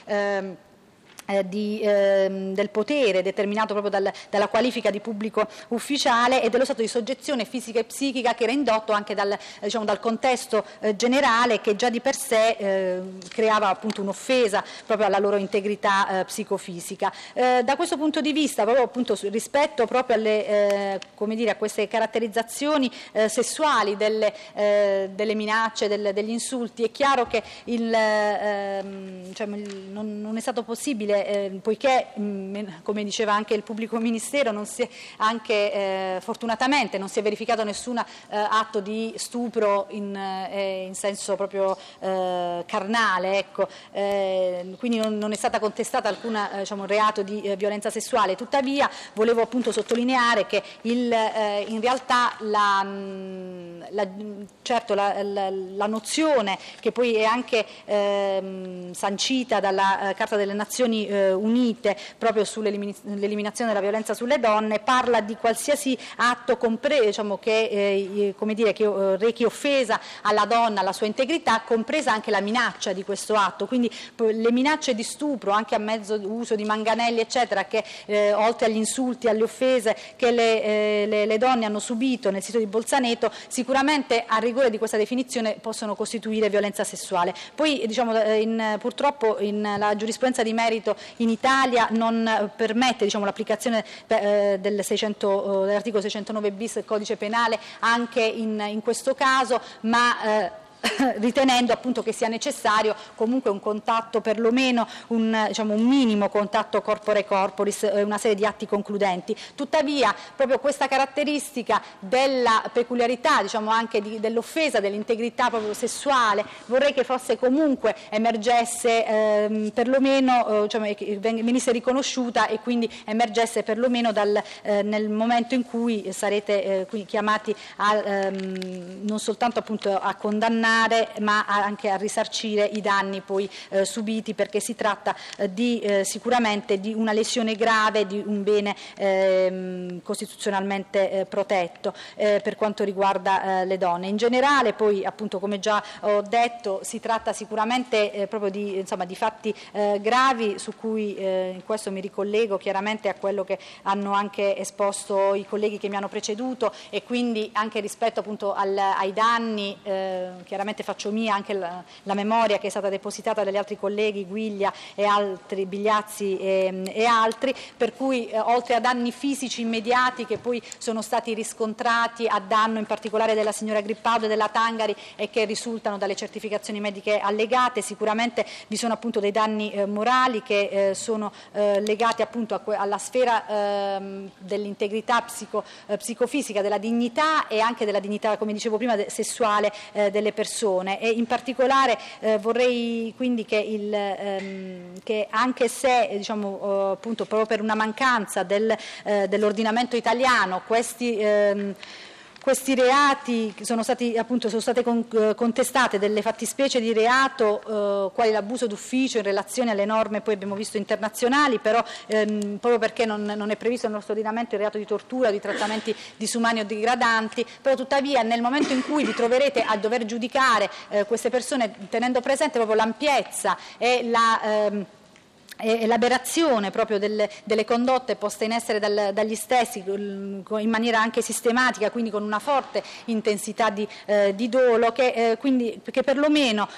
del potere determinato proprio dalla qualifica di pubblico ufficiale e dello stato di soggezione fisica e psichica che era indotto anche dal contesto generale, che già di per sé creava appunto un'offesa proprio alla loro integrità psicofisica. Da questo punto di vista, proprio appunto rispetto proprio a queste caratterizzazioni sessuali delle minacce, degli insulti, è chiaro che non è stato possibile, poiché come diceva anche il pubblico ministero, non si è fortunatamente non si è verificato nessun atto di stupro in senso proprio carnale, ecco. Quindi non è stata contestata alcuna reato di violenza sessuale. Tuttavia volevo appunto sottolineare che in realtà la nozione, che poi è anche sancita dalla Carta delle Nazioni Unite proprio sull'eliminazione della violenza sulle donne, parla di qualsiasi atto che rechi offesa alla donna, alla sua integrità, compresa anche la minaccia di questo atto. Quindi le minacce di stupro, anche a mezzo uso di manganelli eccetera, che oltre agli insulti, alle offese che le donne hanno subito nel sito di Bolzaneto, sicuramente a rigore di questa definizione possono costituire violenza sessuale. Poi purtroppo la giurisprudenza di merito in Italia non permette l'applicazione dell'articolo 609 bis del codice penale anche in questo caso, ma ritenendo appunto che sia necessario comunque un contatto, perlomeno un minimo contatto corpore corporis, una serie di atti concludenti. Tuttavia proprio questa caratteristica della peculiarità, anche dell'offesa dell'integrità proprio sessuale, vorrei che fosse comunque emergesse perlomeno, che venisse riconosciuta e quindi emergesse perlomeno nel momento in cui sarete chiamati non soltanto appunto a condannare, ma anche a risarcire i danni poi subiti, perché si tratta sicuramente di una lesione grave di un bene costituzionalmente protetto per quanto riguarda le donne. In generale poi appunto, come già ho detto, si tratta sicuramente proprio di fatti gravi, su cui in questo mi ricollego chiaramente a quello che hanno anche esposto i colleghi che mi hanno preceduto, e quindi anche rispetto appunto ai danni chiaramente faccio mia anche la memoria che è stata depositata dagli altri colleghi, Guiglia e altri, Bigliazzi e altri, per cui oltre a danni fisici immediati che poi sono stati riscontrati a danno in particolare della signora Grippaudo e della Tangari e che risultano dalle certificazioni mediche allegate, sicuramente vi sono appunto dei danni morali che sono legati appunto alla sfera dell'integrità psicofisica, della dignità e anche della dignità, come dicevo prima, sessuale delle persone. E in particolare vorrei quindi che anche se appunto proprio per una mancanza dell'ordinamento italiano questi reati sono state contestate delle fattispecie di reato quali l'abuso d'ufficio in relazione alle norme, poi abbiamo visto internazionali, però proprio perché non è previsto nel nostro ordinamento il reato di tortura o di trattamenti disumani o degradanti, però tuttavia nel momento in cui vi troverete a dover giudicare queste persone, tenendo presente proprio l'ampiezza e l'aberrazione proprio delle condotte poste in essere dagli stessi in maniera anche sistematica, quindi con una forte intensità di dolo, che perlomeno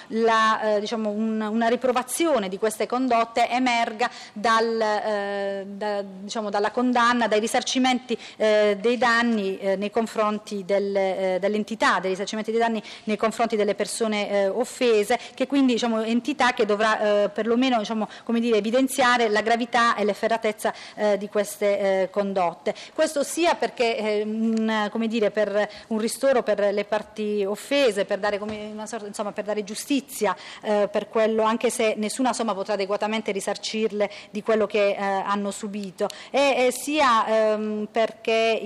una riprovazione di queste condotte emerga dalla condanna, dai risarcimenti dei danni nei confronti dell'entità, dei risarcimenti dei danni nei confronti delle persone offese, che quindi entità che dovrà perlomeno evidenziare la gravità e l'efferatezza di queste condotte. Questo sia perché per un ristoro per le parti offese, per dare per dare giustizia per quello, anche se nessuna somma potrà adeguatamente risarcirle di quello che hanno subito, e sia perché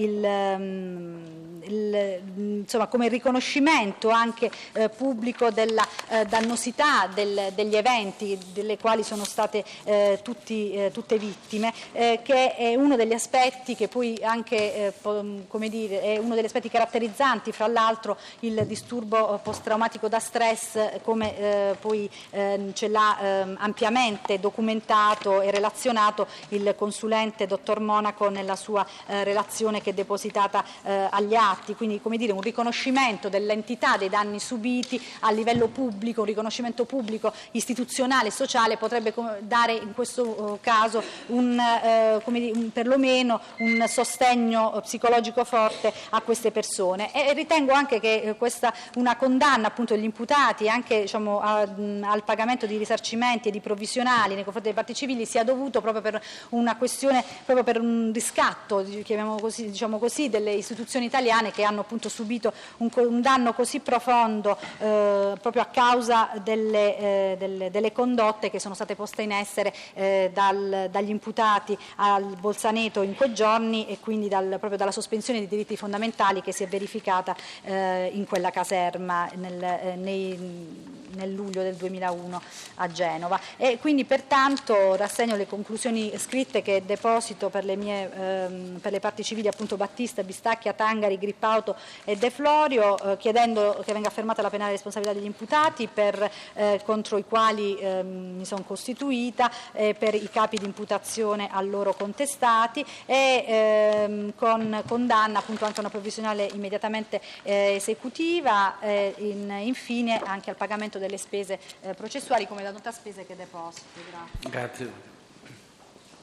come riconoscimento anche pubblico della dannosità degli eventi delle quali sono state tutte vittime, che è uno degli aspetti che poi anche è uno degli aspetti caratterizzanti fra l'altro il disturbo post-traumatico da stress, come poi ce l'ha ampiamente documentato e relazionato il consulente dottor Monaco nella sua relazione che è depositata agli atti. Quindi un riconoscimento dell'entità dei danni subiti a livello pubblico, un riconoscimento pubblico istituzionale e sociale potrebbe dare in questo caso perlomeno un sostegno psicologico forte a queste persone, e ritengo anche che una condanna appunto degli imputati anche al pagamento di risarcimenti e di provvisionali nei confronti delle parti civili sia dovuto proprio per una questione, proprio per un riscatto, chiamiamo così, delle istituzioni italiane che hanno appunto subito un danno così profondo proprio a causa delle condotte che sono state poste in essere dagli imputati al Bolzaneto in quei giorni, e quindi proprio dalla sospensione dei diritti fondamentali che si è verificata in quella caserma nel luglio del 2001 a Genova. E quindi pertanto rassegno le conclusioni scritte che deposito per le parti civili appunto Battista, Bistacchia, Tangari, Grippaudo e De Florio, chiedendo che venga affermata la penale responsabilità degli imputati contro i quali mi sono costituita, per i capi di imputazione a loro contestati, e con condanna appunto anche una provvisionale immediatamente esecutiva, infine anche al pagamento delle spese processuali come la nota spese che deposito. Grazie. Grazie.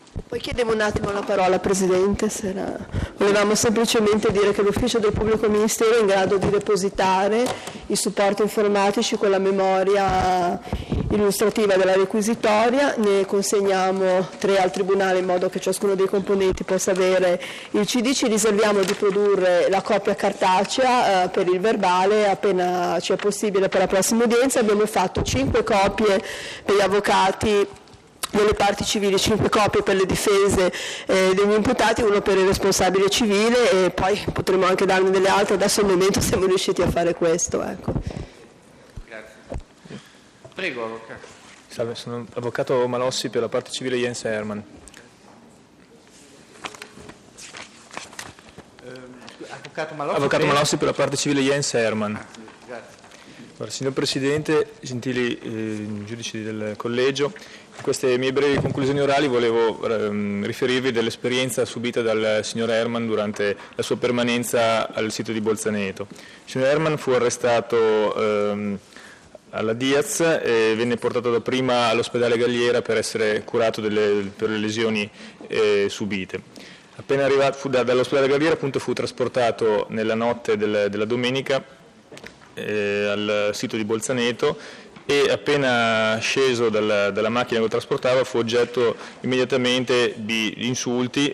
Poi chiedevo un attimo la parola, Presidente. Volevamo semplicemente dire che l'Ufficio del Pubblico Ministero è in grado di depositare i supporti informatici con la memoria illustrativa della requisitoria, ne consegniamo 3 al Tribunale in modo che ciascuno dei componenti possa avere il CD, ci riserviamo di produrre la copia cartacea per il verbale appena ci è possibile per la prossima udienza. Abbiamo fatto 5 copie per gli avvocati delle parti civili, 5 copie per le difese degli imputati, 1 per il responsabile civile e poi potremo anche darne delle altre, adesso al momento siamo riusciti a fare questo. Ecco. Grazie. Prego, avvocato. Salve, sono avvocato Malossi per la parte civile Jens Hermann. Avvocato Malossi per la parte civile Jens Hermann. Grazie. Allora, signor Presidente, gentili giudici del collegio, in queste mie brevi conclusioni orali volevo riferirvi dell'esperienza subita dal signor Hermann durante la sua permanenza al sito di Bolzaneto. Il signor Hermann fu arrestato alla Diaz e venne portato dapprima all'ospedale Galliera per essere curato per le lesioni subite. Appena arrivato dall'ospedale Galliera appunto fu trasportato nella notte della domenica al sito di Bolzaneto e appena sceso dalla macchina che lo trasportava fu oggetto immediatamente di insulti,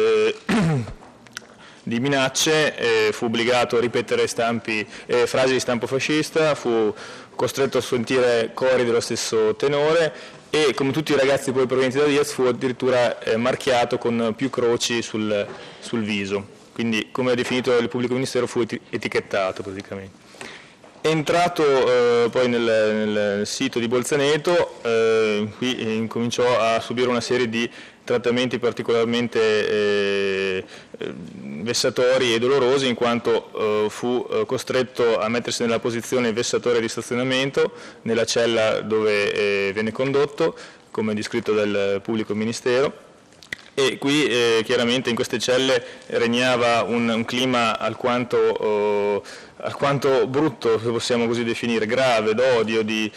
di minacce, fu obbligato a ripetere frasi di stampo fascista, fu costretto a sentire cori dello stesso tenore e, come tutti i ragazzi poi provenienti da Diaz, fu addirittura marchiato con più croci sul viso. Quindi, come ha definito il pubblico ministero, fu etichettato praticamente. Entrato poi nel sito di Bolzaneto, qui incominciò a subire una serie di trattamenti particolarmente vessatori e dolorosi, in quanto fu costretto a mettersi nella posizione vessatoria di stazionamento nella cella dove venne condotto, come descritto dal pubblico ministero. E qui chiaramente in queste celle regnava un clima alquanto brutto, se possiamo così definire, grave, d'odio, di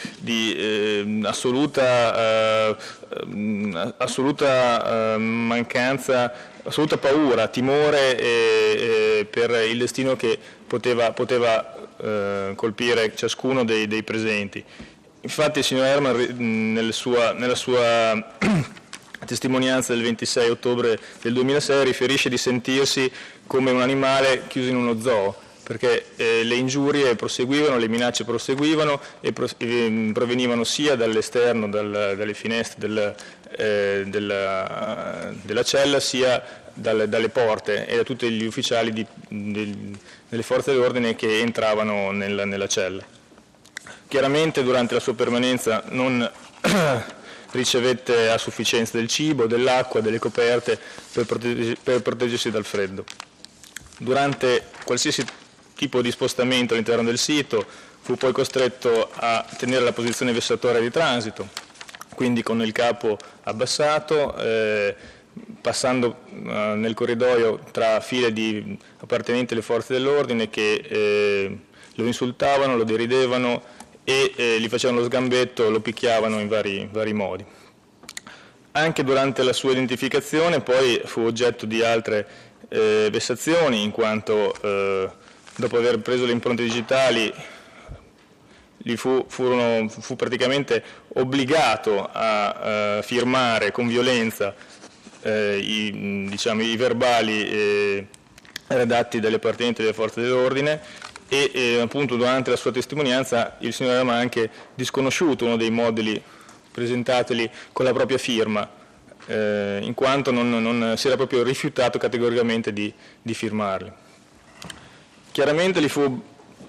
assoluta mancanza, assoluta paura, timore per il destino che poteva colpire ciascuno dei presenti. Infatti il signor Hermann nella sua testimonianza del 26 ottobre del 2006 riferisce di sentirsi come un animale chiuso in uno zoo, perché le ingiurie proseguivano, le minacce proseguivano e provenivano sia dall'esterno, dalle finestre della cella, sia dalle porte e da tutti gli ufficiali delle forze dell'ordine che entravano nella cella. Chiaramente durante la sua permanenza non ricevette a sufficienza del cibo, dell'acqua, delle coperte per proteggersi dal freddo. Durante qualsiasi tipo di spostamento all'interno del sito fu poi costretto a tenere la posizione vessatoria di transito, quindi con il capo abbassato, passando nel corridoio tra file di appartenenti alle forze dell'ordine che lo insultavano, lo deridevano e gli facevano lo sgambetto, lo picchiavano in vari modi. Anche durante la sua identificazione poi fu oggetto di altre vessazioni, in quanto dopo aver preso le impronte digitali gli fu praticamente obbligato a firmare con violenza i verbali redatti dalle appartenenti delle forze dell'ordine e appunto durante la sua testimonianza il signor Hermann ha anche disconosciuto uno dei moduli presentateli con la propria firma, in quanto non si era proprio rifiutato categoricamente di firmarli. Chiaramente non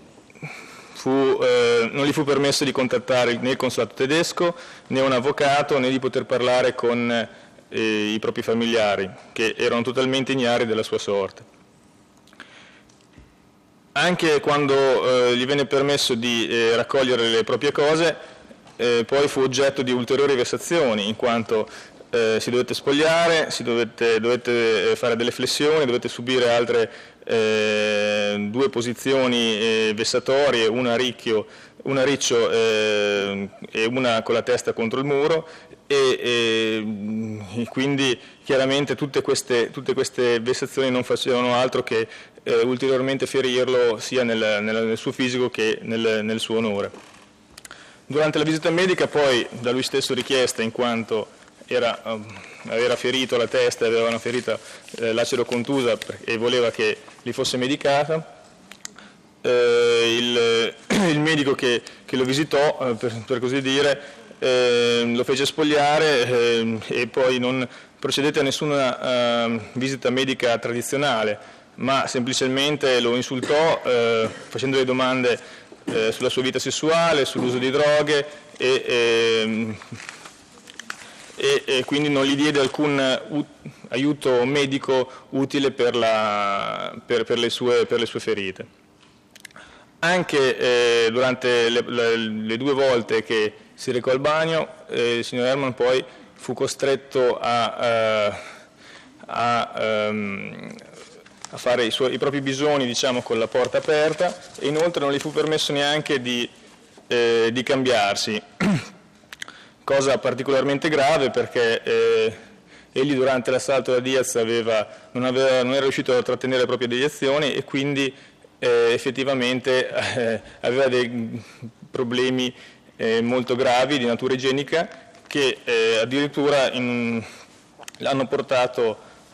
gli fu permesso di contattare né il consolato tedesco né un avvocato né di poter parlare con i propri familiari, che erano totalmente ignari della sua sorte. Anche quando gli venne permesso di raccogliere le proprie cose, poi fu oggetto di ulteriori vessazioni, in quanto si dovette spogliare, dovette fare delle flessioni, dovette subire altre 2 posizioni vessatorie, una a ricchio una a riccio e una con la testa contro il muro, e quindi chiaramente tutte queste vessazioni non facevano altro che ulteriormente ferirlo sia nel suo fisico che nel suo onore. Durante la visita medica poi da lui stesso richiesta, in quanto aveva ferito la testa, aveva una ferita lacero-contusa e voleva che gli fosse medicata, il medico che lo visitò, per così dire, lo fece spogliare e poi non procedette a nessuna visita medica tradizionale, ma semplicemente lo insultò facendo le domande sulla sua vita sessuale, sull'uso di droghe e quindi non gli diede alcun aiuto medico utile per le sue ferite. Anche durante le 2 volte che si recò al bagno, il signor Herman poi fu costretto a fare i propri bisogni, diciamo, con la porta aperta, e inoltre non gli fu permesso neanche di cambiarsi, cosa particolarmente grave perché egli durante l'assalto da Diaz non era riuscito a trattenere le proprie deiezioni e quindi effettivamente aveva dei problemi molto gravi di natura igienica che addirittura l'hanno portato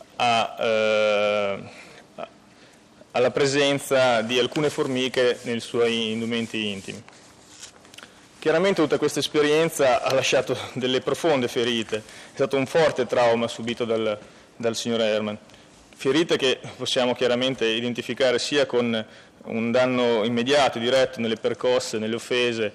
alla presenza di alcune formiche nei suoi indumenti intimi. Chiaramente tutta questa esperienza ha lasciato delle profonde ferite, è stato un forte trauma subito dal signor Herman, ferite che possiamo chiaramente identificare sia con un danno immediato, diretto, nelle percosse, nelle offese,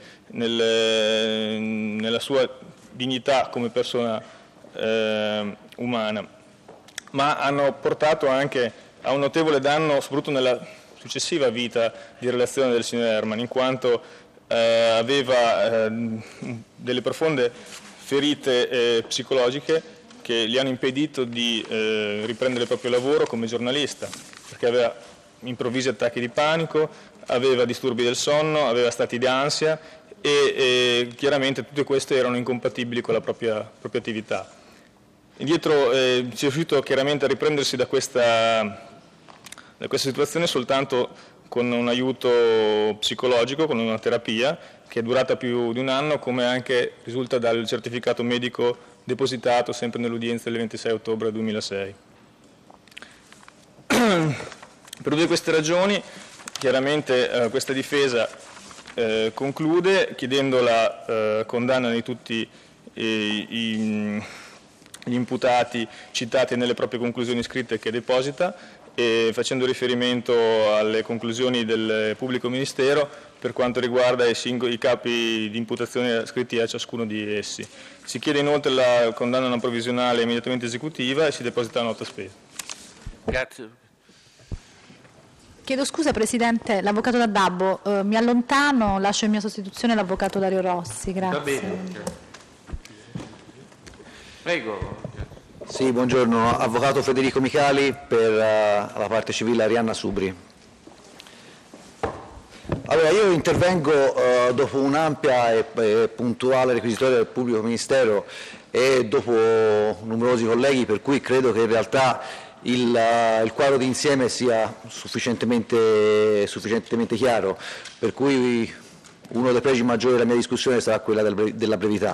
nella sua dignità come persona umana, ma hanno portato anche a un notevole danno soprattutto nella successiva vita di relazione del signor Herman, in quanto aveva delle profonde ferite psicologiche che gli hanno impedito di riprendere il proprio lavoro come giornalista, perché aveva improvvisi attacchi di panico, aveva disturbi del sonno, aveva stati di ansia e chiaramente tutte queste erano incompatibili con la propria attività. Indietro si è riuscito chiaramente a riprendersi da questa situazione soltanto con un aiuto psicologico, con una terapia che è durata più di un anno, come anche risulta dal certificato medico depositato sempre nell'udienza del 26 ottobre 2006. Per 2 di queste ragioni, chiaramente questa difesa conclude chiedendo la condanna di tutti gli imputati citati nelle proprie conclusioni scritte che deposita, e facendo riferimento alle conclusioni del pubblico ministero per quanto riguarda i capi di imputazione scritti a ciascuno di essi. Si chiede inoltre la condanna a una provvisionale immediatamente esecutiva e si deposita una nota spesa. Grazie. Chiedo scusa Presidente, l'Avvocato D'Addabbo, mi allontano, lascio in mia sostituzione l'Avvocato Dario Rossi, grazie. Va bene. Prego. Sì, buongiorno. Avvocato Federico Micali per la parte civile Arianna Subri. Allora, io intervengo dopo un'ampia e puntuale requisitoria del pubblico ministero e dopo numerosi colleghi, per cui credo che in realtà il quadro d'insieme sia sufficientemente chiaro, per cui uno dei pregi maggiori della mia discussione sarà quella della brevità.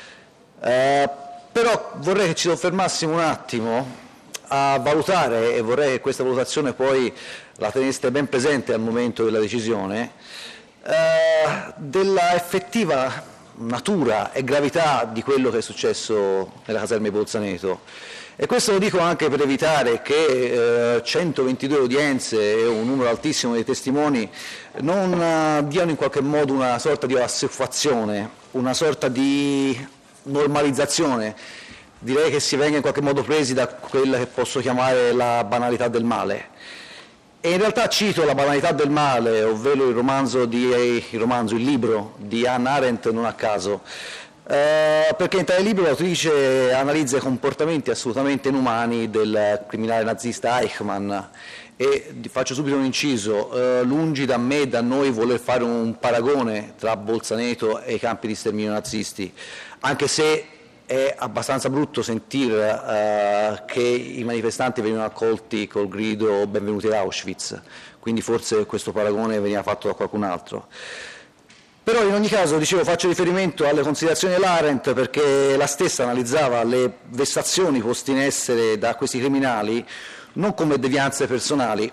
Però vorrei che ci soffermassimo un attimo a valutare, e vorrei che questa valutazione poi la teneste ben presente al momento della decisione, della effettiva natura e gravità di quello che è successo nella caserma di Bolzaneto. E questo lo dico anche per evitare che 122 udienze e un numero altissimo di testimoni non diano in qualche modo una sorta di assuefazione, una sorta di normalizzazione. Direi che si venga in qualche modo presi da quella che posso chiamare la banalità del male. E in realtà cito La banalità del male, ovvero il libro di Hannah Arendt, non a caso, perché in tale libro l'autrice analizza i comportamenti assolutamente inumani del criminale nazista Eichmann e faccio subito un inciso, lungi da me e da noi voler fare un paragone tra Bolzaneto e i campi di sterminio nazisti, anche se è abbastanza brutto sentire che i manifestanti venivano accolti col grido benvenuti ad Auschwitz, quindi forse questo paragone veniva fatto da qualcun altro. Però in ogni caso, dicevo, faccio riferimento alle considerazioni dell'Arendt perché la stessa analizzava le vessazioni poste in essere da questi criminali non come devianze personali,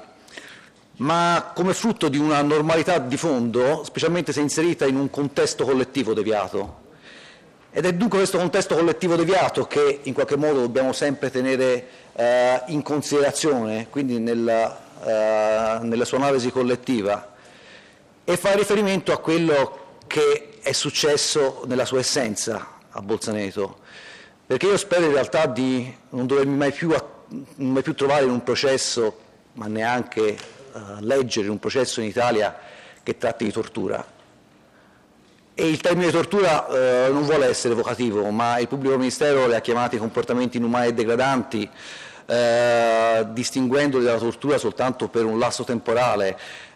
ma come frutto di una normalità di fondo, specialmente se inserita in un contesto collettivo deviato. Ed è dunque questo contesto collettivo deviato che in qualche modo dobbiamo sempre tenere in considerazione, quindi nella sua analisi collettiva, e fa riferimento a quello che è successo nella sua essenza a Bolzaneto, perché io spero in realtà di non dovermi mai più trovare in un processo, ma neanche leggere in un processo in Italia che tratti di tortura. E il termine tortura non vuole essere evocativo, ma il pubblico ministero le ha chiamati comportamenti inumani e degradanti, distinguendoli dalla tortura soltanto per un lasso temporale.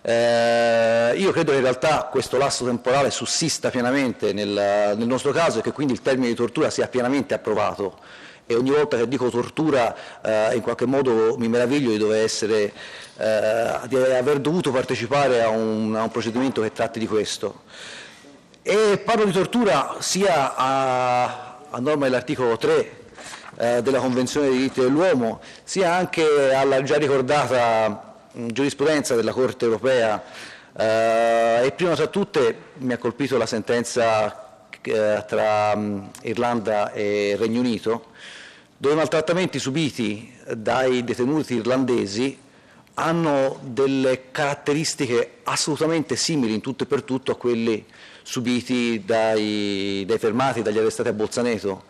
Io credo che in realtà questo lasso temporale sussista pienamente nel nostro caso e che quindi il termine di tortura sia pienamente approvato. E ogni volta che dico tortura in qualche modo mi meraviglio di di aver dovuto partecipare a un procedimento che tratti di questo. E parlo di tortura sia a norma dell'articolo 3 della Convenzione dei diritti dell'uomo, sia anche alla già ricordata giurisprudenza della Corte europea, e prima tra tutte mi ha colpito la sentenza tra Irlanda e Regno Unito, dove i maltrattamenti subiti dai detenuti irlandesi hanno delle caratteristiche assolutamente simili in tutto e per tutto a quelli subiti dai fermati, dagli arrestati a Bolzaneto.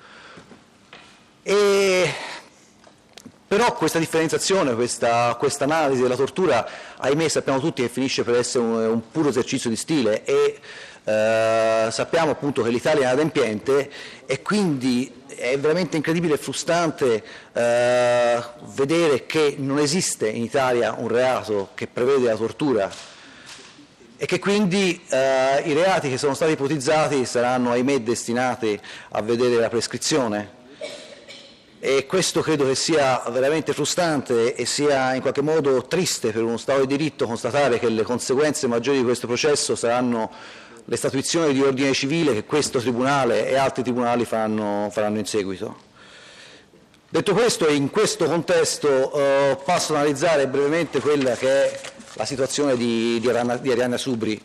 Però questa differenziazione, questa analisi della tortura, ahimè sappiamo tutti che finisce per essere un puro esercizio di stile e sappiamo appunto che l'Italia è inadempiente e quindi è veramente incredibile e frustrante vedere che non esiste in Italia un reato che prevede la tortura e che quindi i reati che sono stati ipotizzati saranno ahimè destinati a vedere la prescrizione. E questo credo che sia veramente frustrante e sia in qualche modo triste per uno Stato di diritto constatare che le conseguenze maggiori di questo processo saranno le statuizioni di ordine civile che questo Tribunale e altri Tribunali faranno in seguito. Detto questo, in questo contesto passo ad analizzare brevemente quella che è la situazione di Arianna Subri.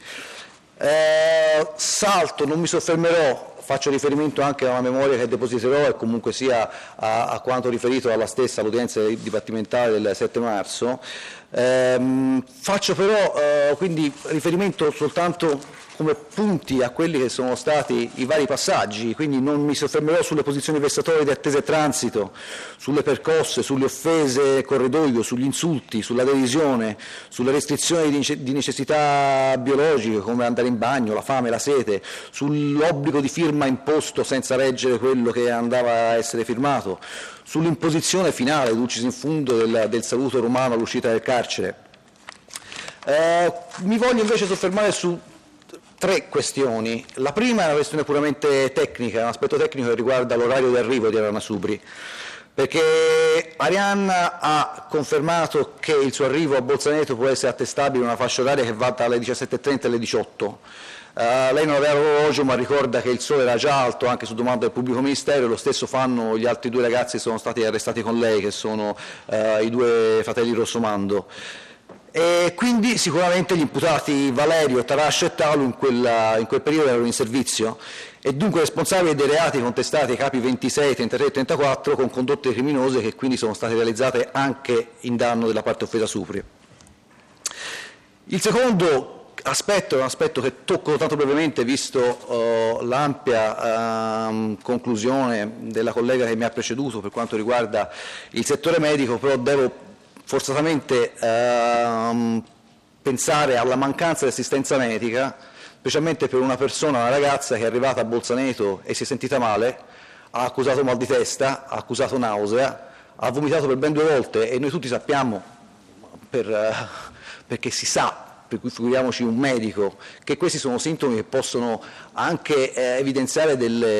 Salto, non mi soffermerò, faccio riferimento anche a una memoria che depositerò e comunque sia a quanto riferito alla stessa all'udienza dibattimentale del 7 marzo. Faccio però quindi riferimento soltanto come punti a quelli che sono stati i vari passaggi, quindi non mi soffermerò sulle posizioni vessatorie di attesa e transito, sulle percosse, sulle offese corridoio, sugli insulti, sulla derisione, sulle restrizioni di necessità biologiche come andare in bagno, la fame, la sete, sull'obbligo di firma imposto senza reggere quello che andava a essere firmato, sull'imposizione finale, dulcis in fundo, del saluto romano all'uscita del carcere. Mi voglio invece soffermare su tre questioni. La prima è una questione puramente tecnica, un aspetto tecnico che riguarda l'orario di arrivo di Arianna Subri, perché Arianna ha confermato che il suo arrivo a Bolzaneto può essere attestabile in una fascia oraria che va dalle 17:30 alle 18. Lei non aveva l'orologio ma ricorda che il sole era già alto anche su domanda del pubblico ministero e lo stesso fanno gli altri due ragazzi che sono stati arrestati con lei, che sono i due fratelli Rossomando. E quindi sicuramente gli imputati Valerio, Tarascio e Talu in quel periodo erano in servizio e dunque responsabili dei reati contestati ai capi 26, 33 e 34 con condotte criminose che quindi sono state realizzate anche in danno della parte offesa Subri. Il secondo aspetto è un aspetto che tocco tanto brevemente visto l'ampia conclusione della collega che mi ha preceduto per quanto riguarda il settore medico, però devo forzatamente pensare alla mancanza di assistenza medica, specialmente per una persona, una ragazza che è arrivata a Bolzaneto e si è sentita male, ha accusato mal di testa, ha accusato nausea, ha vomitato per ben 2 volte e noi tutti sappiamo, perché si sa, per cui figuriamoci un medico, che questi sono sintomi che possono anche evidenziare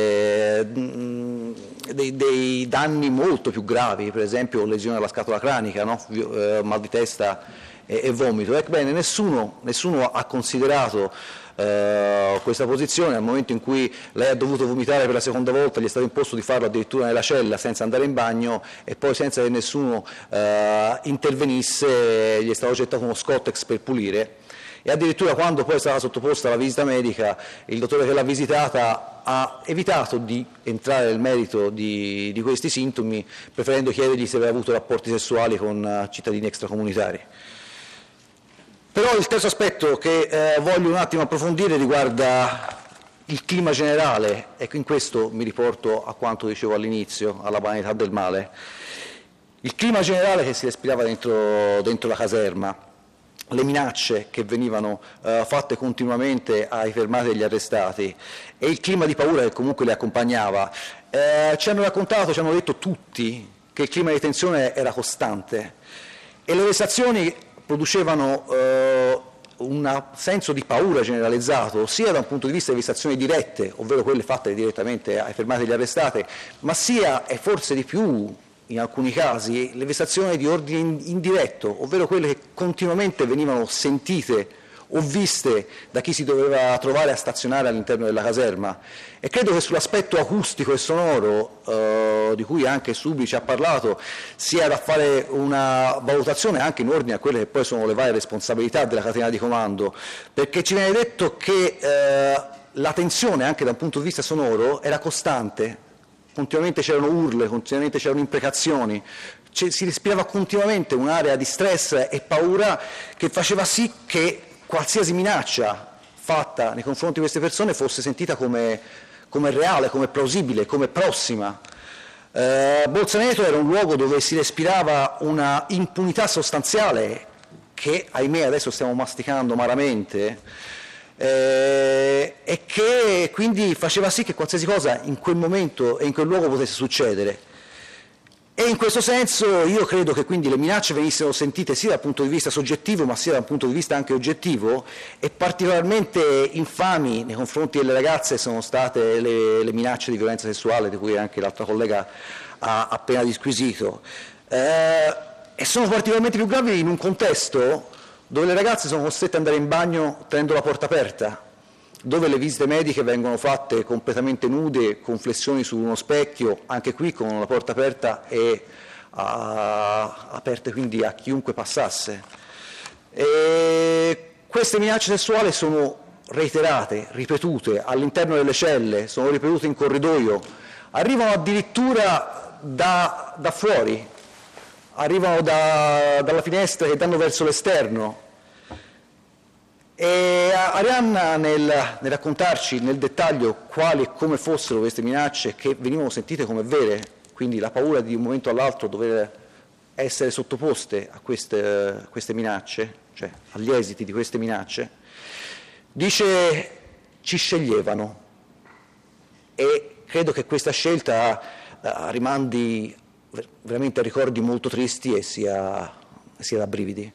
dei danni molto più gravi, per esempio lesione alla scatola cranica, no? Mal di testa e vomito. Ebbene, nessuno ha considerato questa posizione. Al momento in cui lei ha dovuto vomitare per la seconda volta, gli è stato imposto di farlo addirittura nella cella senza andare in bagno, e poi senza che nessuno intervenisse gli è stato gettato uno Scottex per pulire, e addirittura quando poi è stata sottoposta alla visita medica, il dottore che l'ha visitata ha evitato di entrare nel merito di questi sintomi, preferendo chiedergli se aveva avuto rapporti sessuali con cittadini extracomunitari. Però il terzo aspetto che voglio un attimo approfondire riguarda il clima generale, e in questo mi riporto a quanto dicevo all'inizio, alla banalità del male. Il clima generale che si respirava dentro la caserma, le minacce che venivano fatte continuamente ai fermati e agli arrestati, e il clima di paura che comunque li accompagnava, ci hanno detto tutti che il clima di tensione era costante, e le vessazioni producevano un senso di paura generalizzato, sia da un punto di vista di vessazioni dirette, ovvero quelle fatte direttamente ai fermati e agli arrestati, ma sia, e forse di più in alcuni casi, le vessazioni di ordine indiretto, ovvero quelle che continuamente venivano sentite o viste da chi si doveva trovare a stazionare all'interno della caserma. E credo che sull'aspetto acustico e sonoro, di cui anche Subri ci ha parlato, sia da fare una valutazione anche in ordine a quelle che poi sono le varie responsabilità della catena di comando, perché ci viene detto che la tensione anche da un punto di vista sonoro era costante, continuamente c'erano urle, continuamente c'erano imprecazioni, si respirava continuamente un'area di stress e paura che faceva sì che qualsiasi minaccia fatta nei confronti di queste persone fosse sentita come reale, come plausibile, come prossima. Bolzaneto era un luogo dove si respirava una impunità sostanziale che, ahimè, adesso stiamo masticando amaramente, e che quindi faceva sì che qualsiasi cosa in quel momento e in quel luogo potesse succedere. E in questo senso io credo che quindi le minacce venissero sentite sia dal punto di vista soggettivo ma sia dal punto di vista anche oggettivo, e particolarmente infami nei confronti delle ragazze sono state le minacce di violenza sessuale, di cui anche l'altra collega ha appena disquisito, e sono particolarmente più gravi in un contesto dove le ragazze sono costrette ad andare in bagno tenendo la porta aperta, dove le visite mediche vengono fatte completamente nude, con flessioni su uno specchio, anche qui con la porta aperta e aperte quindi a chiunque passasse. E queste minacce sessuali sono reiterate, ripetute all'interno delle celle, sono ripetute in corridoio, arrivano addirittura da fuori, arrivano dalla finestra che danno verso l'esterno. E Arianna, nel raccontarci nel dettaglio quali e come fossero queste minacce che venivano sentite come vere, quindi la paura di un momento all'altro dover essere sottoposte a queste minacce, cioè agli esiti di queste minacce, dice: ci sceglievano. E credo che questa scelta rimandi veramente a ricordi molto tristi e sia da brividi.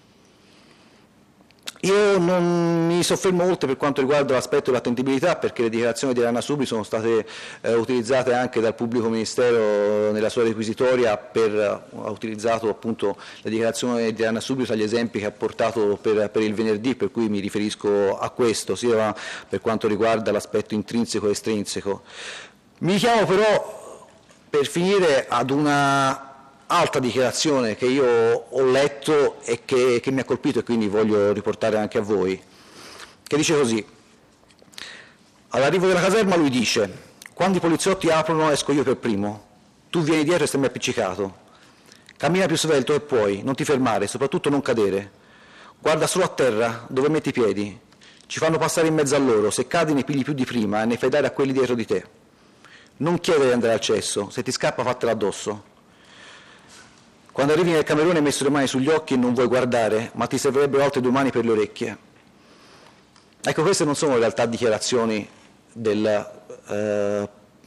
Io non mi soffermo molto per quanto riguarda l'aspetto dell'attendibilità, perché le dichiarazioni di Arianna Subri sono state utilizzate anche dal pubblico ministero nella sua requisitoria, ha utilizzato appunto le dichiarazioni di Arianna Subri tra gli esempi che ha portato per il venerdì, per cui mi riferisco a questo, sia per quanto riguarda l'aspetto intrinseco e estrinseco. Mi richiamo però, per finire, ad una altra dichiarazione che io ho letto e che mi ha colpito e quindi voglio riportare anche a voi, che dice così: all'arrivo della caserma lui dice: quando i poliziotti aprono esco io per primo, tu vieni dietro e stammi appiccicato, cammina più svelto che puoi, non ti fermare, soprattutto non cadere, guarda solo a terra dove metti i piedi, ci fanno passare in mezzo a loro, se cadi ne pigli più di prima e ne fai dare a quelli dietro di te, non chiedere di andare al cesso, se ti scappa fatela addosso. Quando arrivi nel camerone hai messo le mani sugli occhi e non vuoi guardare, ma ti servirebbero altre 2 mani per le orecchie. Ecco, queste non sono in realtà dichiarazioni del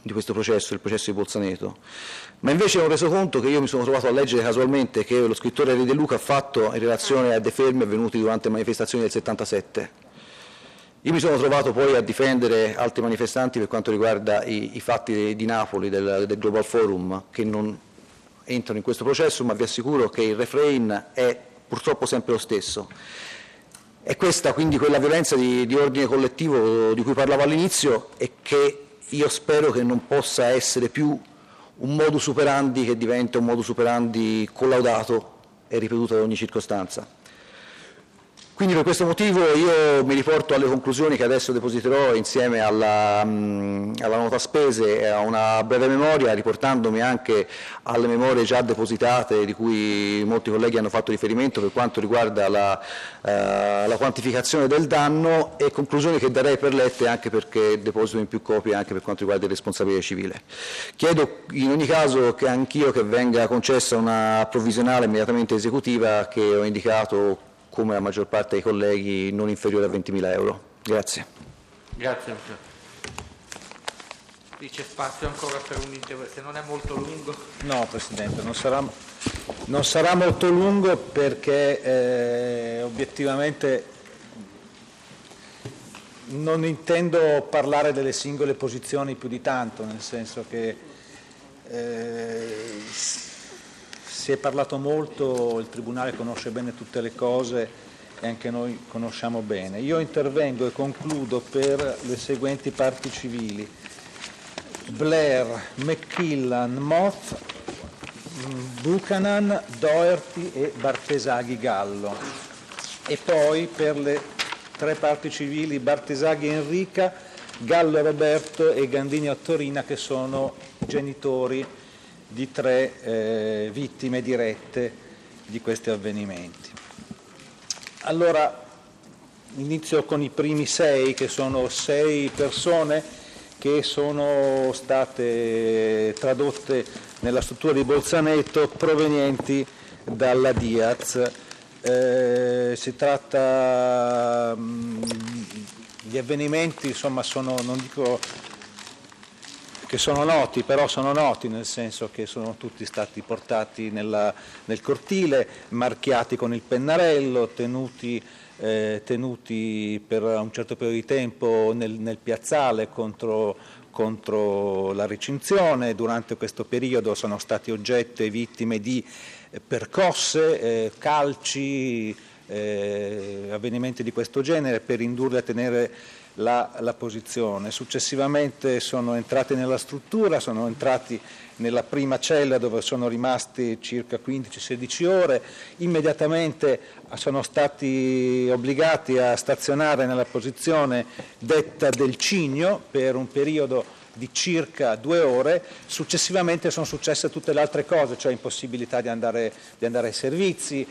di questo processo, il processo di Bolzaneto, ma invece ho reso conto che io mi sono trovato a leggere casualmente che lo scrittore Re De Luca ha fatto in relazione a dei fermi avvenuti durante manifestazioni del 77. Io mi sono trovato poi a difendere altri manifestanti per quanto riguarda i fatti di Napoli, del Global Forum, che non entrano in questo processo, ma vi assicuro che il refrain è purtroppo sempre lo stesso. È questa quindi quella violenza di ordine collettivo di cui parlavo all'inizio e che io spero che non possa essere più un modus operandi che diventa un modus operandi collaudato e ripetuto ad ogni circostanza. Quindi per questo motivo io mi riporto alle conclusioni che adesso depositerò insieme alla nota spese e a una breve memoria, riportandomi anche alle memorie già depositate di cui molti colleghi hanno fatto riferimento per quanto riguarda la quantificazione del danno, e conclusioni che darei per lette anche perché deposito in più copie anche per quanto riguarda il responsabile civile. Chiedo in ogni caso che anch'io che venga concessa una provvisionale immediatamente esecutiva che ho indicato come la maggior parte dei colleghi, non inferiore a 20.000 euro. Grazie. Grazie. C'è spazio ancora per un intervento, se non è molto lungo. No, Presidente, non sarà molto lungo perché obiettivamente non intendo parlare delle singole posizioni più di tanto, nel senso che si è parlato molto, il Tribunale conosce bene tutte le cose e anche noi conosciamo bene. Io intervengo e concludo per le seguenti parti civili: Blair, McKillan, Moth, Buchanan, Doherty e Bartesaghi Gallo. E poi per le 3 parti civili Bartesaghi Enrica, Gallo Roberto e Gandini Ottorina, che sono genitori di 3 vittime dirette di questi avvenimenti. Allora, inizio con i primi 6, che sono 6 persone che sono state tradotte nella struttura di Bolzaneto provenienti dalla Diaz. Si tratta di avvenimenti, insomma, non dico che sono noti, però sono noti nel senso che sono tutti stati portati nel cortile, marchiati con il pennarello, tenuti per un certo periodo di tempo nel piazzale contro la recinzione. Durante questo periodo sono stati oggetto e vittime di percosse, calci, avvenimenti di questo genere per indurli a tenere la posizione. Successivamente sono entrati nella struttura, sono entrati nella prima cella dove sono rimasti circa 15-16 ore, immediatamente sono stati obbligati a stazionare nella posizione detta del Cigno per un periodo di circa 2 ore. Successivamente sono successe tutte le altre cose, cioè impossibilità di andare ai servizi,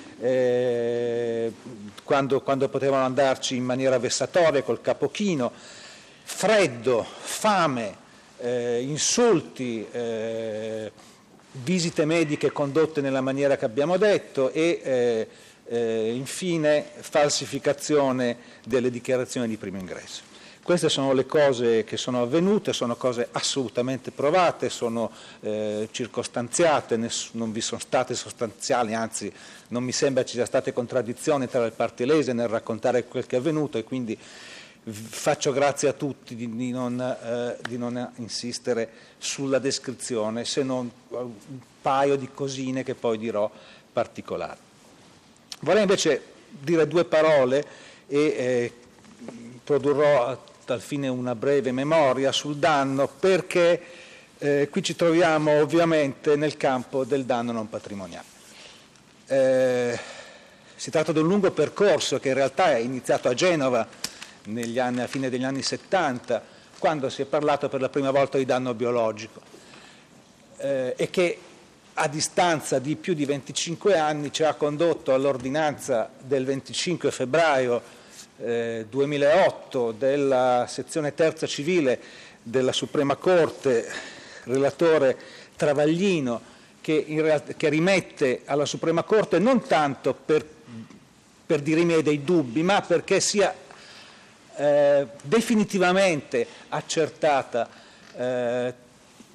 quando potevano andarci in maniera vessatoria col capo chino, freddo, fame, insulti, visite mediche condotte nella maniera che abbiamo detto e infine falsificazione delle dichiarazioni di primo ingresso. Queste sono le cose che sono avvenute, sono cose assolutamente provate, sono circostanziate, non vi sono state sostanziali, anzi non mi sembra ci sia state contraddizioni tra le parti lese nel raccontare quel che è avvenuto, e quindi faccio grazie a tutti di non insistere sulla descrizione, se non un paio di cosine che poi dirò particolari. Vorrei invece dire 2 parole e produrrò al fine una breve memoria sul danno, perché qui ci troviamo ovviamente nel campo del danno non patrimoniale. Si tratta di un lungo percorso che in realtà è iniziato a Genova a fine degli anni 70, quando si è parlato per la prima volta di danno biologico, e che a distanza di più di 25 anni ci ha condotto all'ordinanza del 25 febbraio 2008 della sezione terza civile della Suprema Corte, relatore Travaglino, che rimette alla Suprema Corte non tanto per dirimere dei dubbi, ma perché sia definitivamente accertata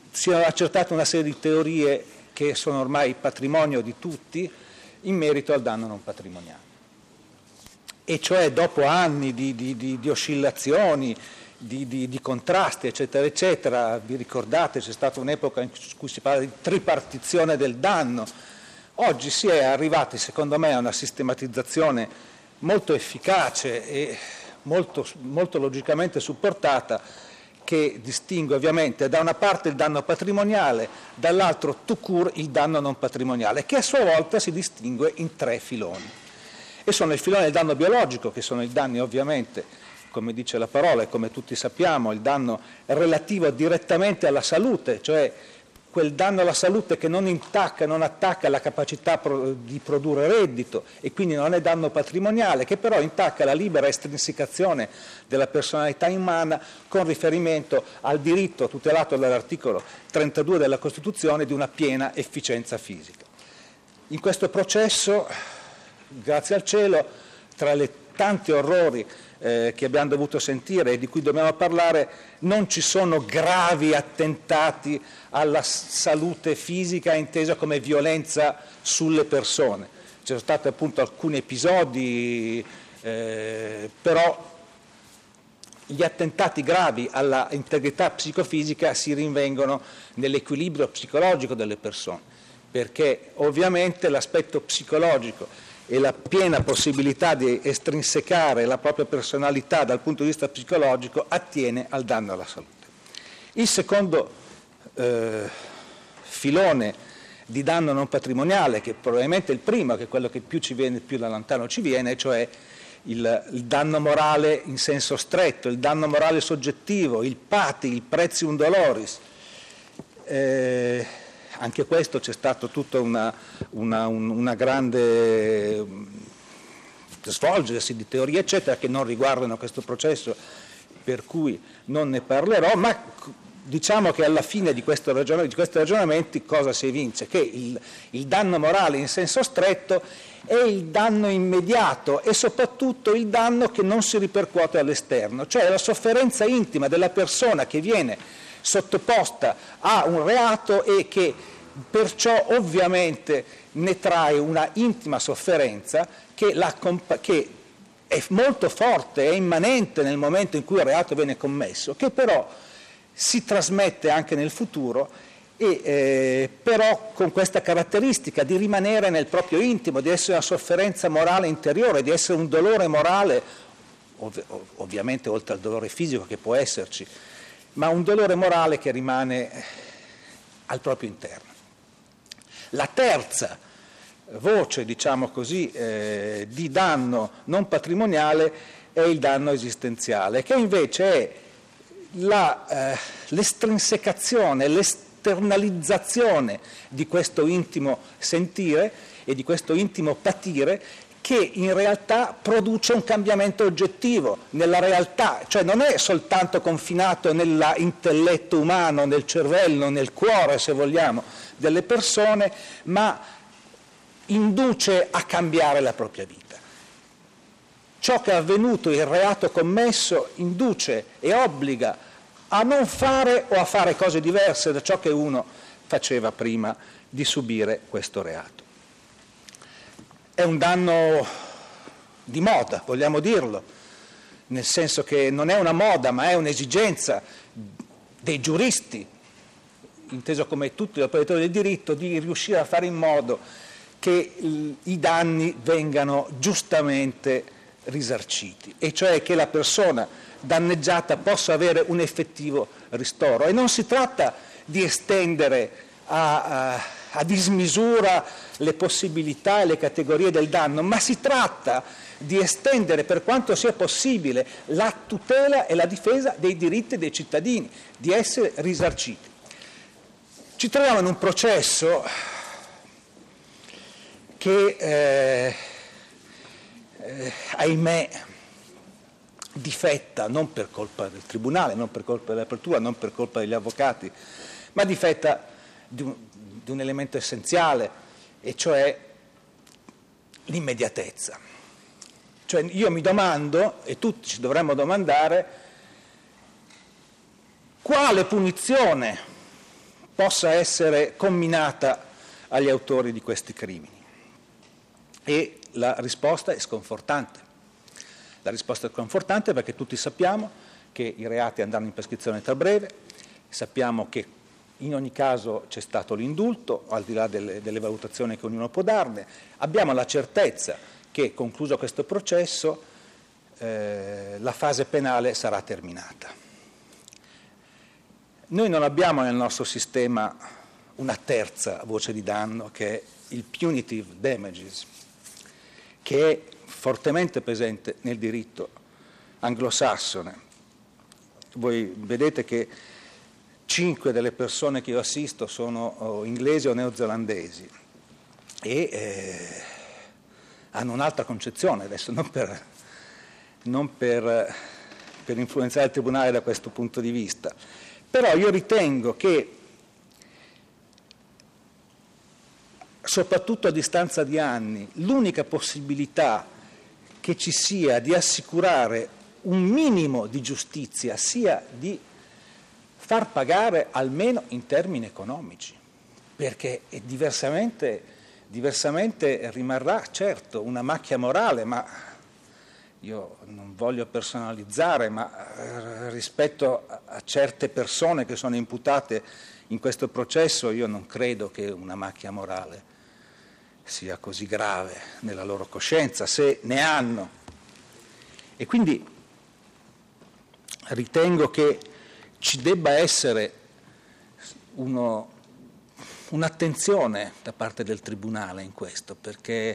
siano accertate una serie di teorie che sono ormai patrimonio di tutti in merito al danno non patrimoniale. E cioè dopo anni di oscillazioni, di contrasti, eccetera, eccetera, vi ricordate, c'è stata un'epoca in cui si parla di tripartizione del danno, oggi si è arrivati, secondo me, a una sistematizzazione molto efficace e molto logicamente supportata, che distingue ovviamente da una parte il danno patrimoniale, dall'altro tout court il danno non patrimoniale, che a sua volta si distingue in 3 filoni. E sono il filone del danno biologico, che sono i danni ovviamente, come dice la parola e come tutti sappiamo, il danno relativo direttamente alla salute, cioè quel danno alla salute che non attacca la capacità di produrre reddito e quindi non è danno patrimoniale, che però intacca la libera estrinsecazione della personalità umana con riferimento al diritto tutelato dall'articolo 32 della Costituzione di una piena efficienza fisica. In questo processo, grazie al cielo, tra le tanti orrori che abbiamo dovuto sentire e di cui dobbiamo parlare, non ci sono gravi attentati alla salute fisica intesa come violenza sulle persone. Ci sono stati appunto alcuni episodi, però gli attentati gravi alla integrità psicofisica si rinvengono nell'equilibrio psicologico delle persone, perché ovviamente l'aspetto psicologico e la piena possibilità di estrinsecare la propria personalità dal punto di vista psicologico attiene al danno alla salute. Il secondo filone di danno non patrimoniale, che probabilmente è il primo, che è quello che più da lontano ci viene, cioè il danno morale in senso stretto, il danno morale soggettivo, il pati, il prezium doloris. Anche questo c'è stato tutta una grande svolgersi di teorie eccetera che non riguardano questo processo, per cui non ne parlerò, ma diciamo che alla fine di questi ragionamenti cosa si evince? Che il danno morale in senso stretto è il danno immediato e soprattutto il danno che non si ripercuote all'esterno, cioè la sofferenza intima della persona che viene sottoposta a un reato e che perciò ovviamente ne trae una intima sofferenza che è molto forte, è immanente nel momento in cui il reato viene commesso, che però si trasmette anche nel futuro e però con questa caratteristica di rimanere nel proprio intimo, di essere una sofferenza morale interiore, di essere un dolore morale, ovviamente oltre al dolore fisico che può esserci, ma un dolore morale che rimane al proprio interno. La terza voce, diciamo così, di danno non patrimoniale è il danno esistenziale, che invece è l'estrinsecazione, l'esternalizzazione di questo intimo sentire e di questo intimo patire, che in realtà produce un cambiamento oggettivo nella realtà, cioè non è soltanto confinato nell'intelletto umano, nel cervello, nel cuore, se vogliamo, delle persone, ma induce a cambiare la propria vita. Ciò che è avvenuto, il reato commesso, induce e obbliga a non fare o a fare cose diverse da ciò che uno faceva prima di subire questo reato. È un danno di moda, vogliamo dirlo, nel senso che non è una moda, ma è un'esigenza dei giuristi, inteso come tutti gli operatori del diritto, di riuscire a fare in modo che i danni vengano giustamente risarciti, e cioè che la persona danneggiata possa avere un effettivo ristoro. E non si tratta di estendere a dismisura le possibilità e le categorie del danno, ma si tratta di estendere per quanto sia possibile la tutela e la difesa dei diritti dei cittadini, di essere risarciti. Ci troviamo in un processo che, ahimè, difetta non per colpa del Tribunale, non per colpa della Procura, non per colpa degli avvocati, ma difetta di un elemento essenziale, e cioè l'immediatezza. Cioè io mi domando, e tutti ci dovremmo domandare, quale punizione possa essere comminata agli autori di questi crimini. E la risposta è sconfortante. La risposta è sconfortante perché tutti sappiamo che i reati andranno in prescrizione tra breve, sappiamo che in ogni caso c'è stato l'indulto, al di là delle valutazioni che ognuno può darne, abbiamo la certezza che, concluso questo processo, la fase penale sarà terminata. Noi non abbiamo nel nostro sistema una terza voce di danno, che è il punitive damages, che è fortemente presente nel diritto anglosassone. Voi vedete che 5 delle persone che io assisto sono inglesi o neozelandesi e hanno un'altra concezione, adesso non per influenzare il Tribunale da questo punto di vista, però io ritengo che soprattutto a distanza di anni l'unica possibilità che ci sia di assicurare un minimo di giustizia sia di far pagare almeno in termini economici, perché diversamente rimarrà certo una macchia morale, ma io non voglio personalizzare, ma rispetto a certe persone che sono imputate in questo processo io non credo che una macchia morale sia così grave nella loro coscienza, se ne hanno. E quindi ritengo che ci debba essere un'attenzione da parte del Tribunale in questo, perché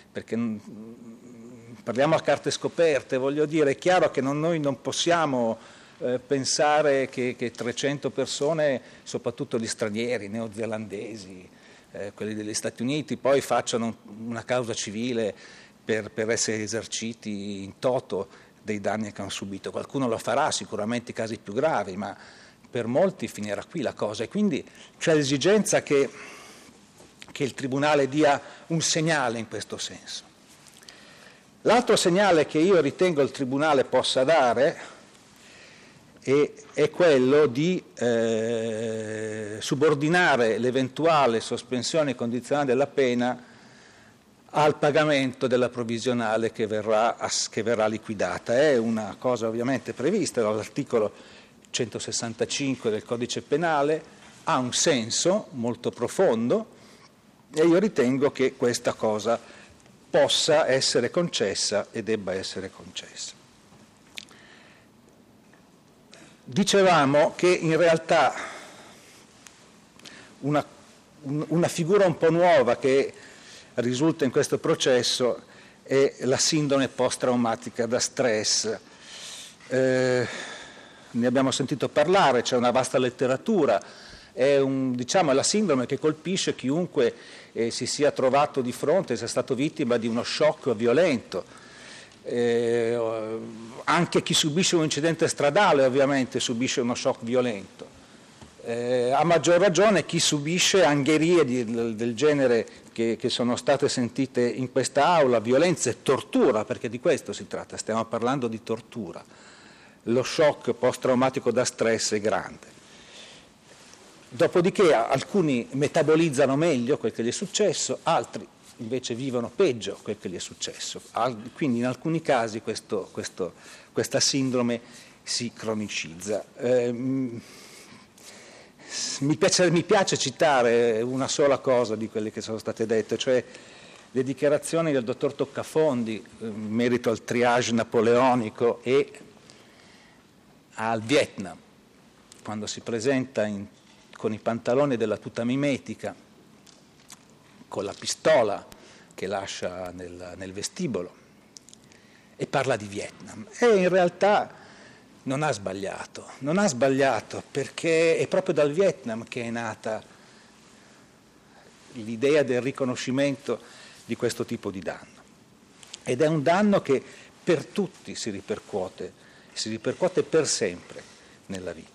parliamo a carte scoperte, voglio dire, è chiaro che noi non possiamo pensare che 300 persone, soprattutto gli stranieri, neozelandesi, quelli degli Stati Uniti, poi facciano una causa civile per essere risarciti in toto dei danni che hanno subito. Qualcuno lo farà, sicuramente i casi più gravi, ma per molti finirà qui la cosa, e quindi c'è l'esigenza che il Tribunale dia un segnale in questo senso. L'altro segnale che io ritengo il Tribunale possa dare è quello di subordinare l'eventuale sospensione condizionale della pena al pagamento della provvisionale che verrà liquidata. È una cosa ovviamente prevista dall'articolo 165 del Codice Penale, ha un senso molto profondo e io ritengo che questa cosa possa essere concessa e debba essere concessa. Dicevamo che in realtà una figura un po' nuova che risulta in questo processo è la sindrome post-traumatica da stress. Ne abbiamo sentito parlare, c'è una vasta letteratura, è la sindrome che colpisce chiunque si sia trovato di fronte, sia stato vittima di uno shock violento. Anche chi subisce un incidente stradale ovviamente subisce uno shock violento. A maggior ragione chi subisce angherie del genere che sono state sentite in questa aula, violenza e tortura, perché di questo si tratta, stiamo parlando di tortura. Lo shock post-traumatico da stress è grande. Dopodiché alcuni metabolizzano meglio quel che gli è successo, altri invece vivono peggio quel che gli è successo. Quindi in alcuni casi questa sindrome si cronicizza. Mi piace citare una sola cosa di quelle che sono state dette, cioè le dichiarazioni del dottor Toccafondi in merito al triage napoleonico e al Vietnam, quando si presenta con i pantaloni della tuta mimetica, con la pistola che lascia nel vestibolo e parla di Vietnam. E in realtà non ha sbagliato perché è proprio dal Vietnam che è nata l'idea del riconoscimento di questo tipo di danno. Ed è un danno che per tutti si ripercuote per sempre nella vita.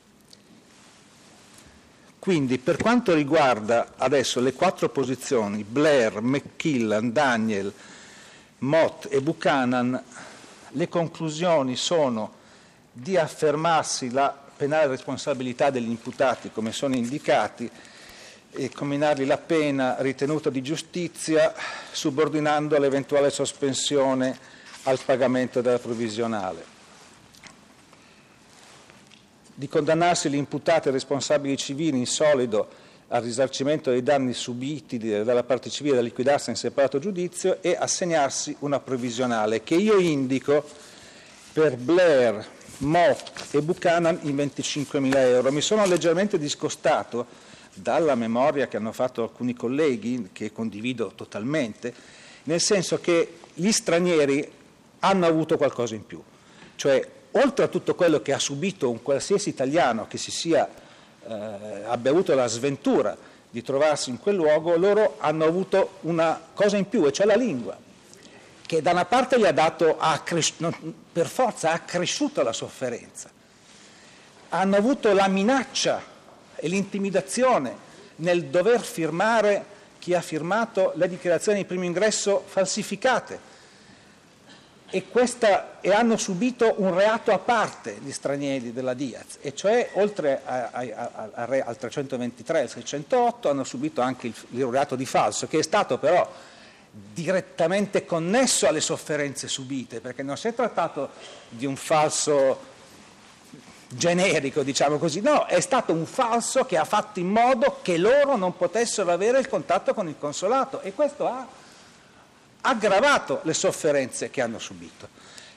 Quindi per quanto riguarda adesso le 4 posizioni, Blair, McKillen, Daniel, Mott e Buchanan, le conclusioni sono di affermarsi la penale responsabilità degli imputati come sono indicati e comminargli la pena ritenuta di giustizia subordinando l'eventuale sospensione al pagamento della provvisionale. Di condannarsi gli imputati e responsabili civili in solido al risarcimento dei danni subiti dalla parte civile da liquidarsi in separato giudizio e assegnarsi una provvisionale che io indico per Blair, Mott e Buchanan in 25.000 euro. Mi sono leggermente discostato dalla memoria che hanno fatto alcuni colleghi, che condivido totalmente, nel senso che gli stranieri hanno avuto qualcosa in più, cioè oltre a tutto quello che ha subito un qualsiasi italiano che abbia avuto la sventura di trovarsi in quel luogo, loro hanno avuto una cosa in più, e cioè la lingua, che da una parte gli ha dato, per forza, ha accresciuto la sofferenza. Hanno avuto la minaccia e l'intimidazione nel dover firmare, chi ha firmato le dichiarazioni di primo ingresso falsificate, e hanno subito un reato a parte gli stranieri della Diaz, e cioè oltre al 323 e al 608 hanno subito anche il reato di falso, che è stato però direttamente connesso alle sofferenze subite, perché non si è trattato di un falso generico, diciamo così, no, è stato un falso che ha fatto in modo che loro non potessero avere il contatto con il consolato, e questo ha aggravato le sofferenze che hanno subito.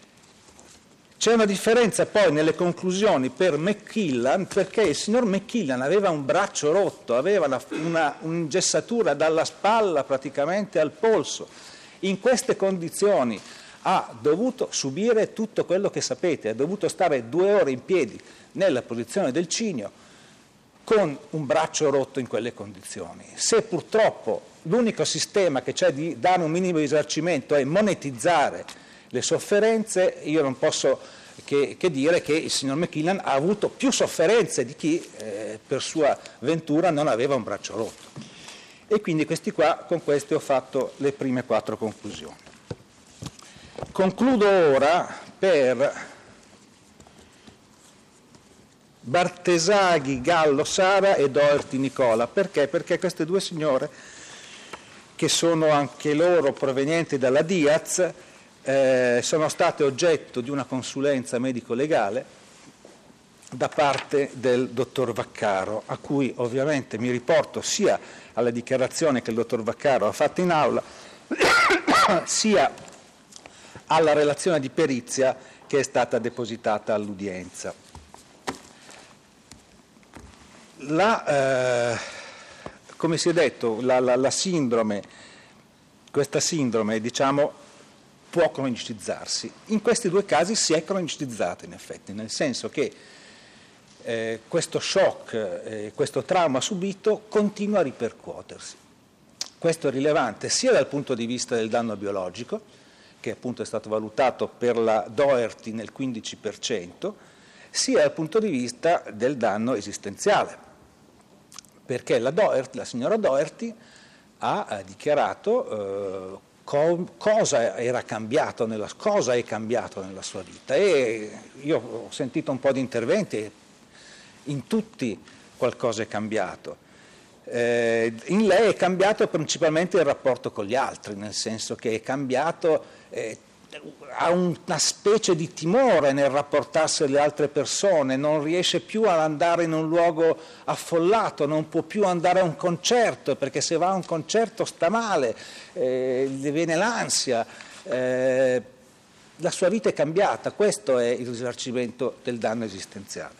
C'è una differenza poi nelle conclusioni per McKillan, perché il signor McKillan aveva un braccio rotto, aveva un'ingessatura dalla spalla praticamente al polso. In queste condizioni ha dovuto subire tutto quello che sapete, ha dovuto stare 2 ore in piedi nella posizione del cinio con un braccio rotto in quelle condizioni. Se purtroppo l'unico sistema che c'è di dare un minimo di risarcimento è monetizzare le sofferenze, io non posso che dire che il signor McKillan ha avuto più sofferenze di chi per sua ventura non aveva un braccio rotto. E quindi con questi ho fatto le prime 4 conclusioni. Concludo ora per Bartesaghi, Gallo, Sara e Doherty, Nicola. Perché? Perché queste 2 signore, che sono anche loro provenienti dalla Diaz, sono state oggetto di una consulenza medico-legale da parte del dottor Vaccaro, a cui ovviamente mi riporto sia alla dichiarazione che il dottor Vaccaro ha fatto in aula, sia alla relazione di perizia che è stata depositata all'udienza. Come si è detto, la sindrome, questa sindrome, diciamo, può cronicizzarsi. In questi 2 casi si è cronicizzata, in effetti, nel senso che questo shock, questo trauma subito continua a ripercuotersi. Questo è rilevante sia dal punto di vista del danno biologico, che appunto è stato valutato per la Doherty nel 15%, sia dal punto di vista del danno esistenziale, perché la signora Doherty ha dichiarato cosa è cambiato nella sua vita, e io ho sentito un po' di interventi, in tutti qualcosa è cambiato. In lei è cambiato principalmente il rapporto con gli altri, nel senso che è cambiato, ha una specie di timore nel rapportarsi alle altre persone, non riesce più ad andare in un luogo affollato, non può più andare a un concerto, perché se va a un concerto sta male, le viene l'ansia, la sua vita è cambiata. Questo è il risarcimento del danno esistenziale.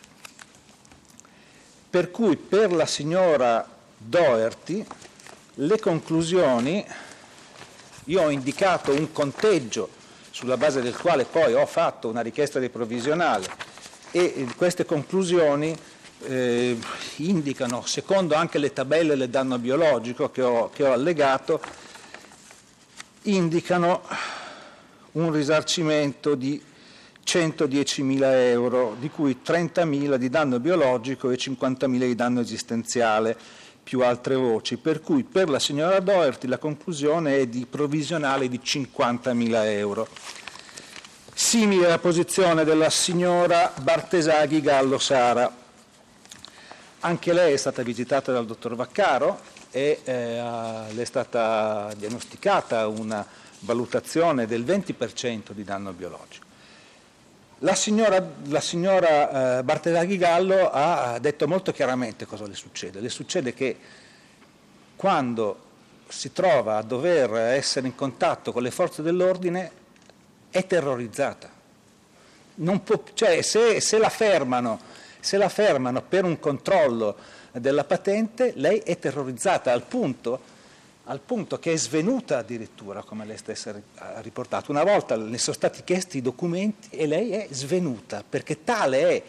Per cui per la signora Doherty le conclusioni, io ho indicato un conteggio sulla base del quale poi ho fatto una richiesta di provvisionale, e queste conclusioni indicano, secondo anche le tabelle del danno biologico che ho allegato, indicano un risarcimento di 110.000 euro, di cui 30.000 di danno biologico e 50.000 di danno esistenziale, più altre voci, per cui per la signora Doherty la conclusione è di provvisionale di 50.000 euro. Simile alla posizione della signora Bartesaghi Gallo Sara. Anche lei è stata visitata dal dottor Vaccaro e le è stata diagnosticata una valutazione del 20% di danno biologico. La signora Bartesaghi Gallo ha detto molto chiaramente cosa le succede. Le succede che quando si trova a dover essere in contatto con le forze dell'ordine è terrorizzata. Non può, cioè, se la fermano per un controllo della patente, lei è terrorizzata al punto che è svenuta addirittura, come lei stessa ha riportato. Una volta le sono stati chiesti i documenti e lei è svenuta, perché tale è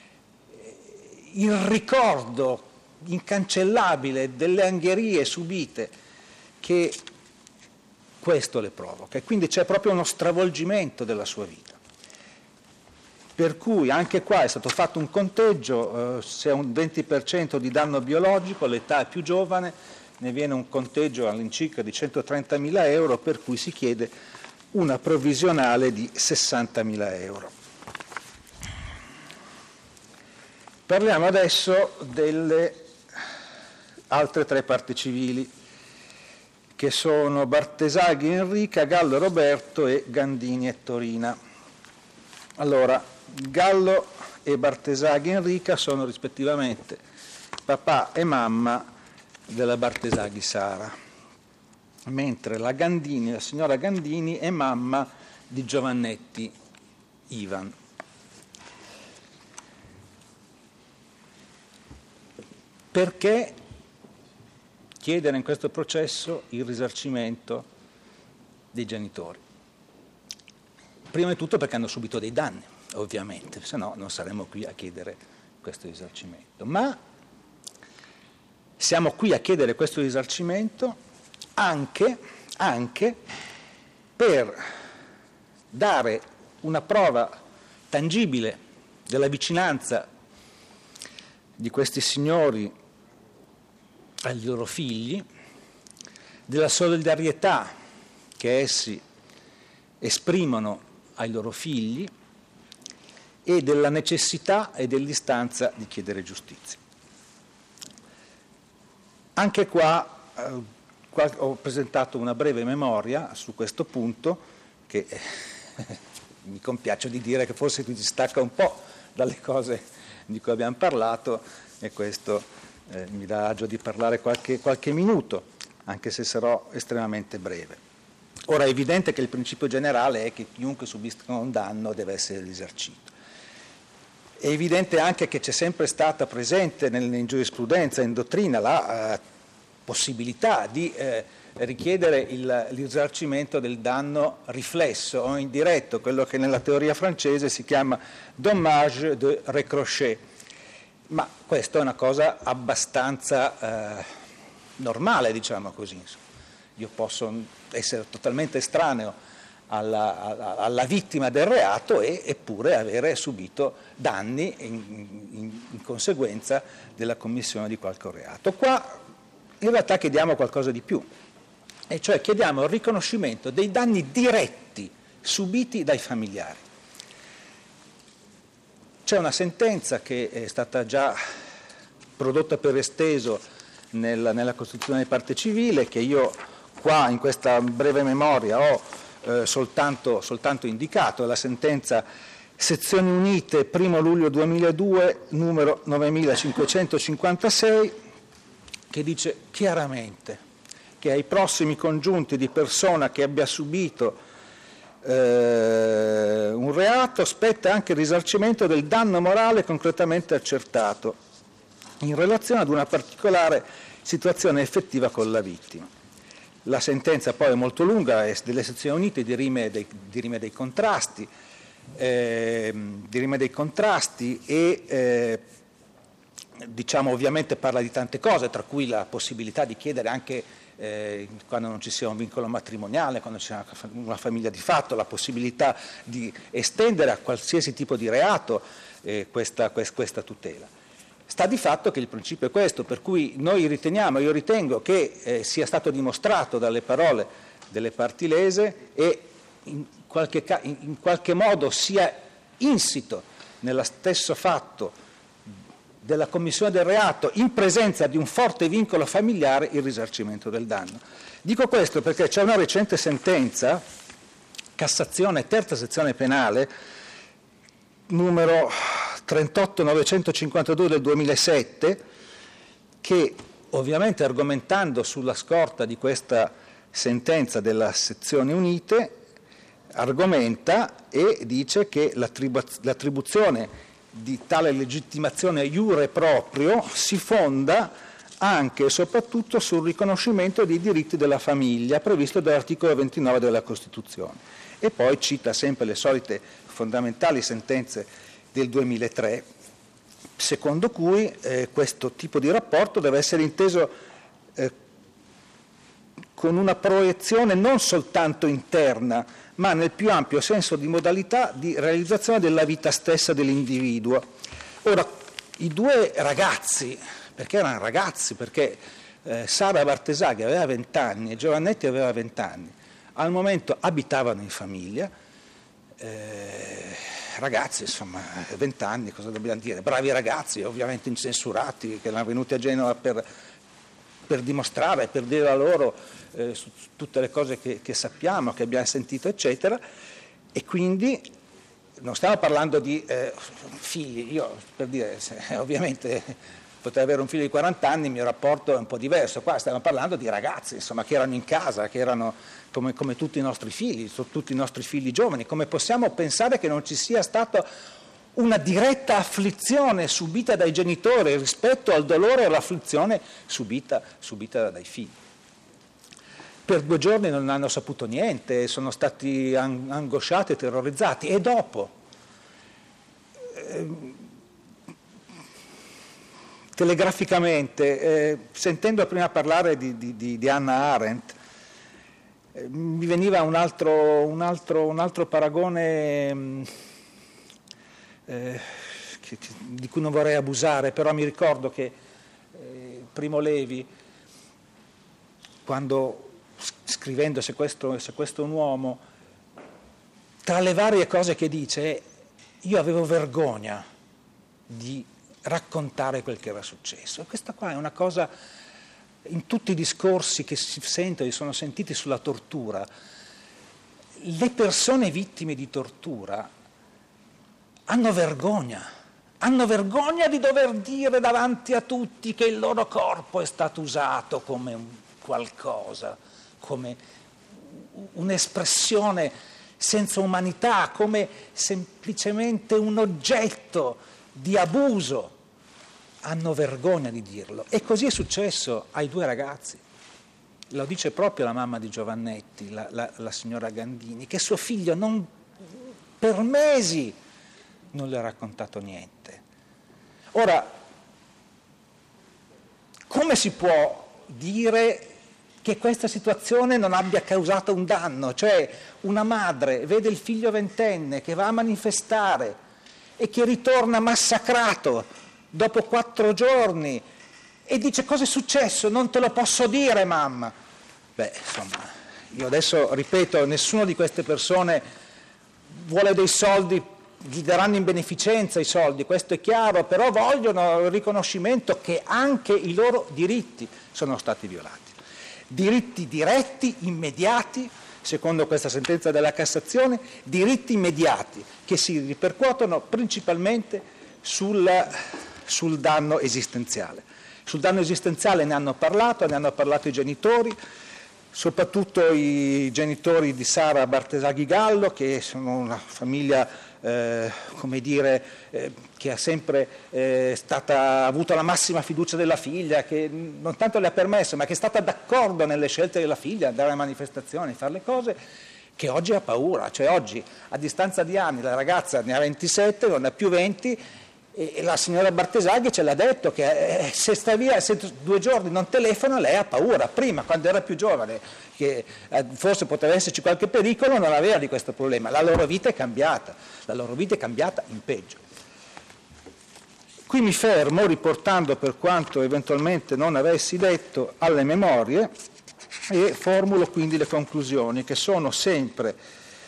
il ricordo incancellabile delle angherie subite che questo le provoca, e quindi c'è proprio uno stravolgimento della sua vita. Per cui anche qua è stato fatto un conteggio, se è un 20% di danno biologico, l'età è più giovane, ne viene un conteggio all'incirca di 130.000 euro, per cui si chiede una provvisionale di 60.000 euro. Parliamo adesso delle altre tre parti civili, che sono Bartesaghi Enrica, Gallo Roberto e Gandini e Torina. Allora, Gallo e Bartesaghi Enrica sono rispettivamente papà e mamma della Bartesaghi Sara, mentre la signora Gandini è mamma di Giovannetti Ivan. Perché chiedere in questo processo il risarcimento dei genitori? Prima di tutto perché hanno subito dei danni, ovviamente, se no non saremmo qui a chiedere questo risarcimento. Ma siamo qui a chiedere questo risarcimento anche per dare una prova tangibile della vicinanza di questi signori agli loro figli, della solidarietà che essi esprimono ai loro figli e della necessità e dell'istanza di chiedere giustizia. Anche qua ho presentato una breve memoria su questo punto che mi compiaccio di dire che forse si distacca un po' dalle cose di cui abbiamo parlato, e questo mi dà agio di parlare qualche minuto, anche se sarò estremamente breve. Ora è evidente che il principio generale è che chiunque subisca un danno deve essere risarcito. È evidente anche che c'è sempre stata presente in giurisprudenza, in dottrina, la possibilità di richiedere il risarcimento del danno riflesso o indiretto, quello che nella teoria francese si chiama dommage de récrochet. Ma questa è una cosa abbastanza normale, diciamo così. Io posso essere totalmente estraneo alla vittima del reato e eppure avere subito danni in conseguenza della commissione di qualche reato. Qua in realtà chiediamo qualcosa di più, e cioè chiediamo il riconoscimento dei danni diretti subiti dai familiari. C'è una sentenza che è stata già prodotta per esteso nella Costituzione di parte civile, che io qua in questa breve memoria ho soltanto indicato, la sentenza Sezioni Unite 1 luglio 2002 numero 9556, che dice chiaramente che ai prossimi congiunti di persona che abbia subito un reato spetta anche il risarcimento del danno morale concretamente accertato in relazione ad una particolare situazione effettiva con la vittima. La sentenza poi è molto lunga, è delle Sezioni Unite, dirime dei contrasti e diciamo ovviamente parla di tante cose, tra cui la possibilità di chiedere anche quando non ci sia un vincolo matrimoniale, quando c'è una famiglia di fatto, la possibilità di estendere a qualsiasi tipo di reato questa tutela. Sta di fatto che il principio è questo, per cui io ritengo che sia stato dimostrato dalle parole delle parti lese e in qualche modo sia insito nello stesso fatto della commissione del reato, in presenza di un forte vincolo familiare, il risarcimento del danno. Dico questo perché c'è una recente sentenza, Cassazione, terza sezione penale, numero 38952 del 2007, che ovviamente argomentando sulla scorta di questa sentenza della sezione unite, argomenta e dice che l'attribuzione di tale legittimazione iure proprio si fonda anche e soprattutto sul riconoscimento dei diritti della famiglia previsto dall'articolo 29 della Costituzione. E poi cita sempre le solite fondamentali sentenze del 2003, secondo cui questo tipo di rapporto deve essere inteso con una proiezione non soltanto interna, ma nel più ampio senso di modalità di realizzazione della vita stessa dell'individuo. Ora, i due ragazzi, perché erano ragazzi, perché Sara Bartesaghi aveva 20 anni e Giovannetti aveva 20 anni, al momento abitavano in famiglia, ragazzi, insomma, 20 anni, cosa dobbiamo dire? Bravi ragazzi, ovviamente incensurati, che erano venuti a Genova per dimostrare, per dire a loro su tutte le cose che sappiamo, che abbiamo sentito, eccetera, e quindi non stiamo parlando di figli. Io, per dire, ovviamente potrei avere un figlio di 40 anni, il mio rapporto è un po' diverso. Qua stiamo parlando di ragazzi, insomma, che erano in casa, che erano come tutti i nostri figli, tutti i nostri figli giovani. Come possiamo pensare che non ci sia stata una diretta afflizione subita dai genitori rispetto al dolore e all'afflizione subita dai figli? Per 2 giorni non hanno saputo niente, sono stati angosciati e terrorizzati. E dopo? Telegraficamente, sentendo prima parlare di Hannah Arendt, mi veniva un altro paragone di cui non vorrei abusare, però mi ricordo che Primo Levi, quando scrivendo se questo è un uomo, tra le varie cose che dice, io avevo vergogna di raccontare quel che era successo. E questa qua è una cosa, in tutti i discorsi che si sentono, sono sentiti sulla tortura, le persone vittime di tortura hanno vergogna di dover dire davanti a tutti che il loro corpo è stato usato come un qualcosa, come un'espressione senza umanità, come semplicemente un oggetto di abuso. Hanno vergogna di dirlo. E così è successo ai 2 ragazzi. Lo dice proprio la mamma di Giovannetti, la signora Gandini, che suo figlio per mesi non le ha raccontato niente. Ora, come si può dire che questa situazione non abbia causato un danno? Cioè, una madre vede il figlio 20enne che va a manifestare e che ritorna massacrato dopo 4 giorni e dice: cosa è successo? Non te lo posso dire, mamma. Beh, insomma, io adesso ripeto, nessuna di queste persone vuole dei soldi, gli daranno in beneficenza i soldi, questo è chiaro, però vogliono il riconoscimento che anche i loro diritti sono stati violati. Diritti diretti, immediati, secondo questa sentenza della Cassazione, diritti immediati che si ripercuotono principalmente sul danno esistenziale. Sul danno esistenziale ne hanno parlato i genitori, soprattutto i genitori di Sara Bartesaghi Gallo, che sono una famiglia che ha sempre avuto la massima fiducia della figlia, che non tanto le ha permesso, ma che è stata d'accordo nelle scelte della figlia, andare alle manifestazioni, fare le cose, che oggi ha paura. Cioè oggi, a distanza di anni, la ragazza ne ha 27, non ne ha più 20, e la signora Bartesaghi ce l'ha detto che se sta via, se 2 giorni non telefona, lei ha paura. Prima, quando era più giovane, che forse poteva esserci qualche pericolo, non aveva di questo problema. La loro vita è cambiata in peggio. Qui mi fermo, riportando, per quanto eventualmente non avessi detto, alle memorie, e formulo quindi le conclusioni, che sono sempre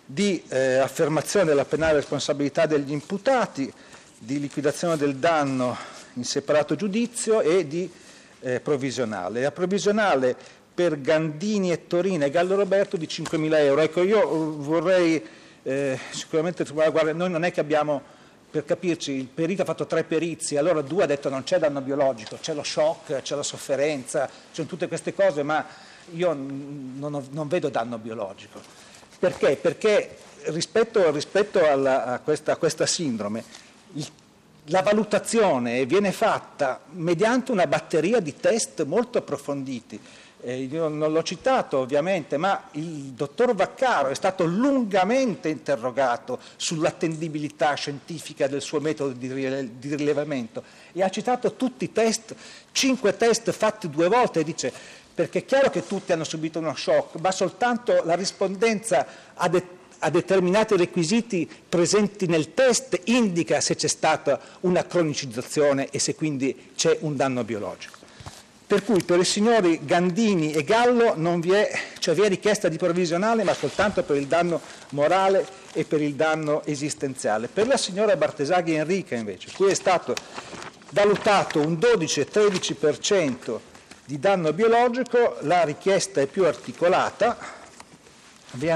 di affermazione della penale responsabilità degli imputati, di liquidazione del danno in separato giudizio e di provvisionale. La provvisionale per Gandini e Torina e Gallo Roberto di 5.000 euro. Ecco, io vorrei sicuramente trovare, guarda, noi non è che abbiamo, per capirci, il perito ha fatto 3 perizie, allora 2 ha detto non c'è danno biologico, c'è lo shock, c'è la sofferenza, ci sono tutte queste cose, ma io non vedo danno biologico. Perché? Perché rispetto a questa sindrome, la valutazione viene fatta mediante una batteria di test molto approfonditi. Io non l'ho citato ovviamente, ma il dottor Vaccaro è stato lungamente interrogato sull'attendibilità scientifica del suo metodo di rilevamento e ha citato tutti i test, 5 test fatti 2 volte, e dice perché è chiaro che tutti hanno subito uno shock, ma soltanto la rispondenza a determinati requisiti presenti nel test indica se c'è stata una cronicizzazione e se quindi c'è un danno biologico. Per cui per i signori Gandini e Gallo non vi è richiesta di provvisionale, ma soltanto per il danno morale e per il danno esistenziale. Per la signora Bartesaghi Enrica invece, cui è stato valutato un 12-13% di danno biologico, la richiesta è più articolata, vi è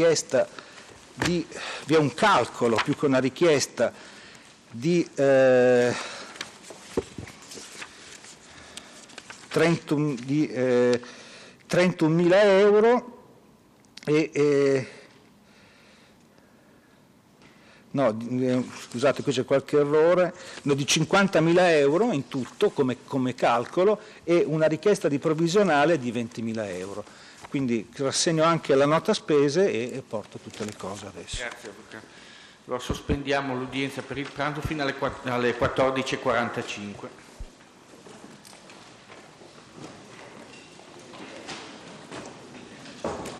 un calcolo più che una richiesta di 31.000 euro scusate, qui c'è qualche errore, di 50.000 euro in tutto come calcolo e una richiesta di provvisionale di 20.000 euro. Quindi rassegno anche la nota spese e porto tutte le cose adesso. Grazie Avvocato. Allora sospendiamo l'udienza per il pranzo fino alle 14.45.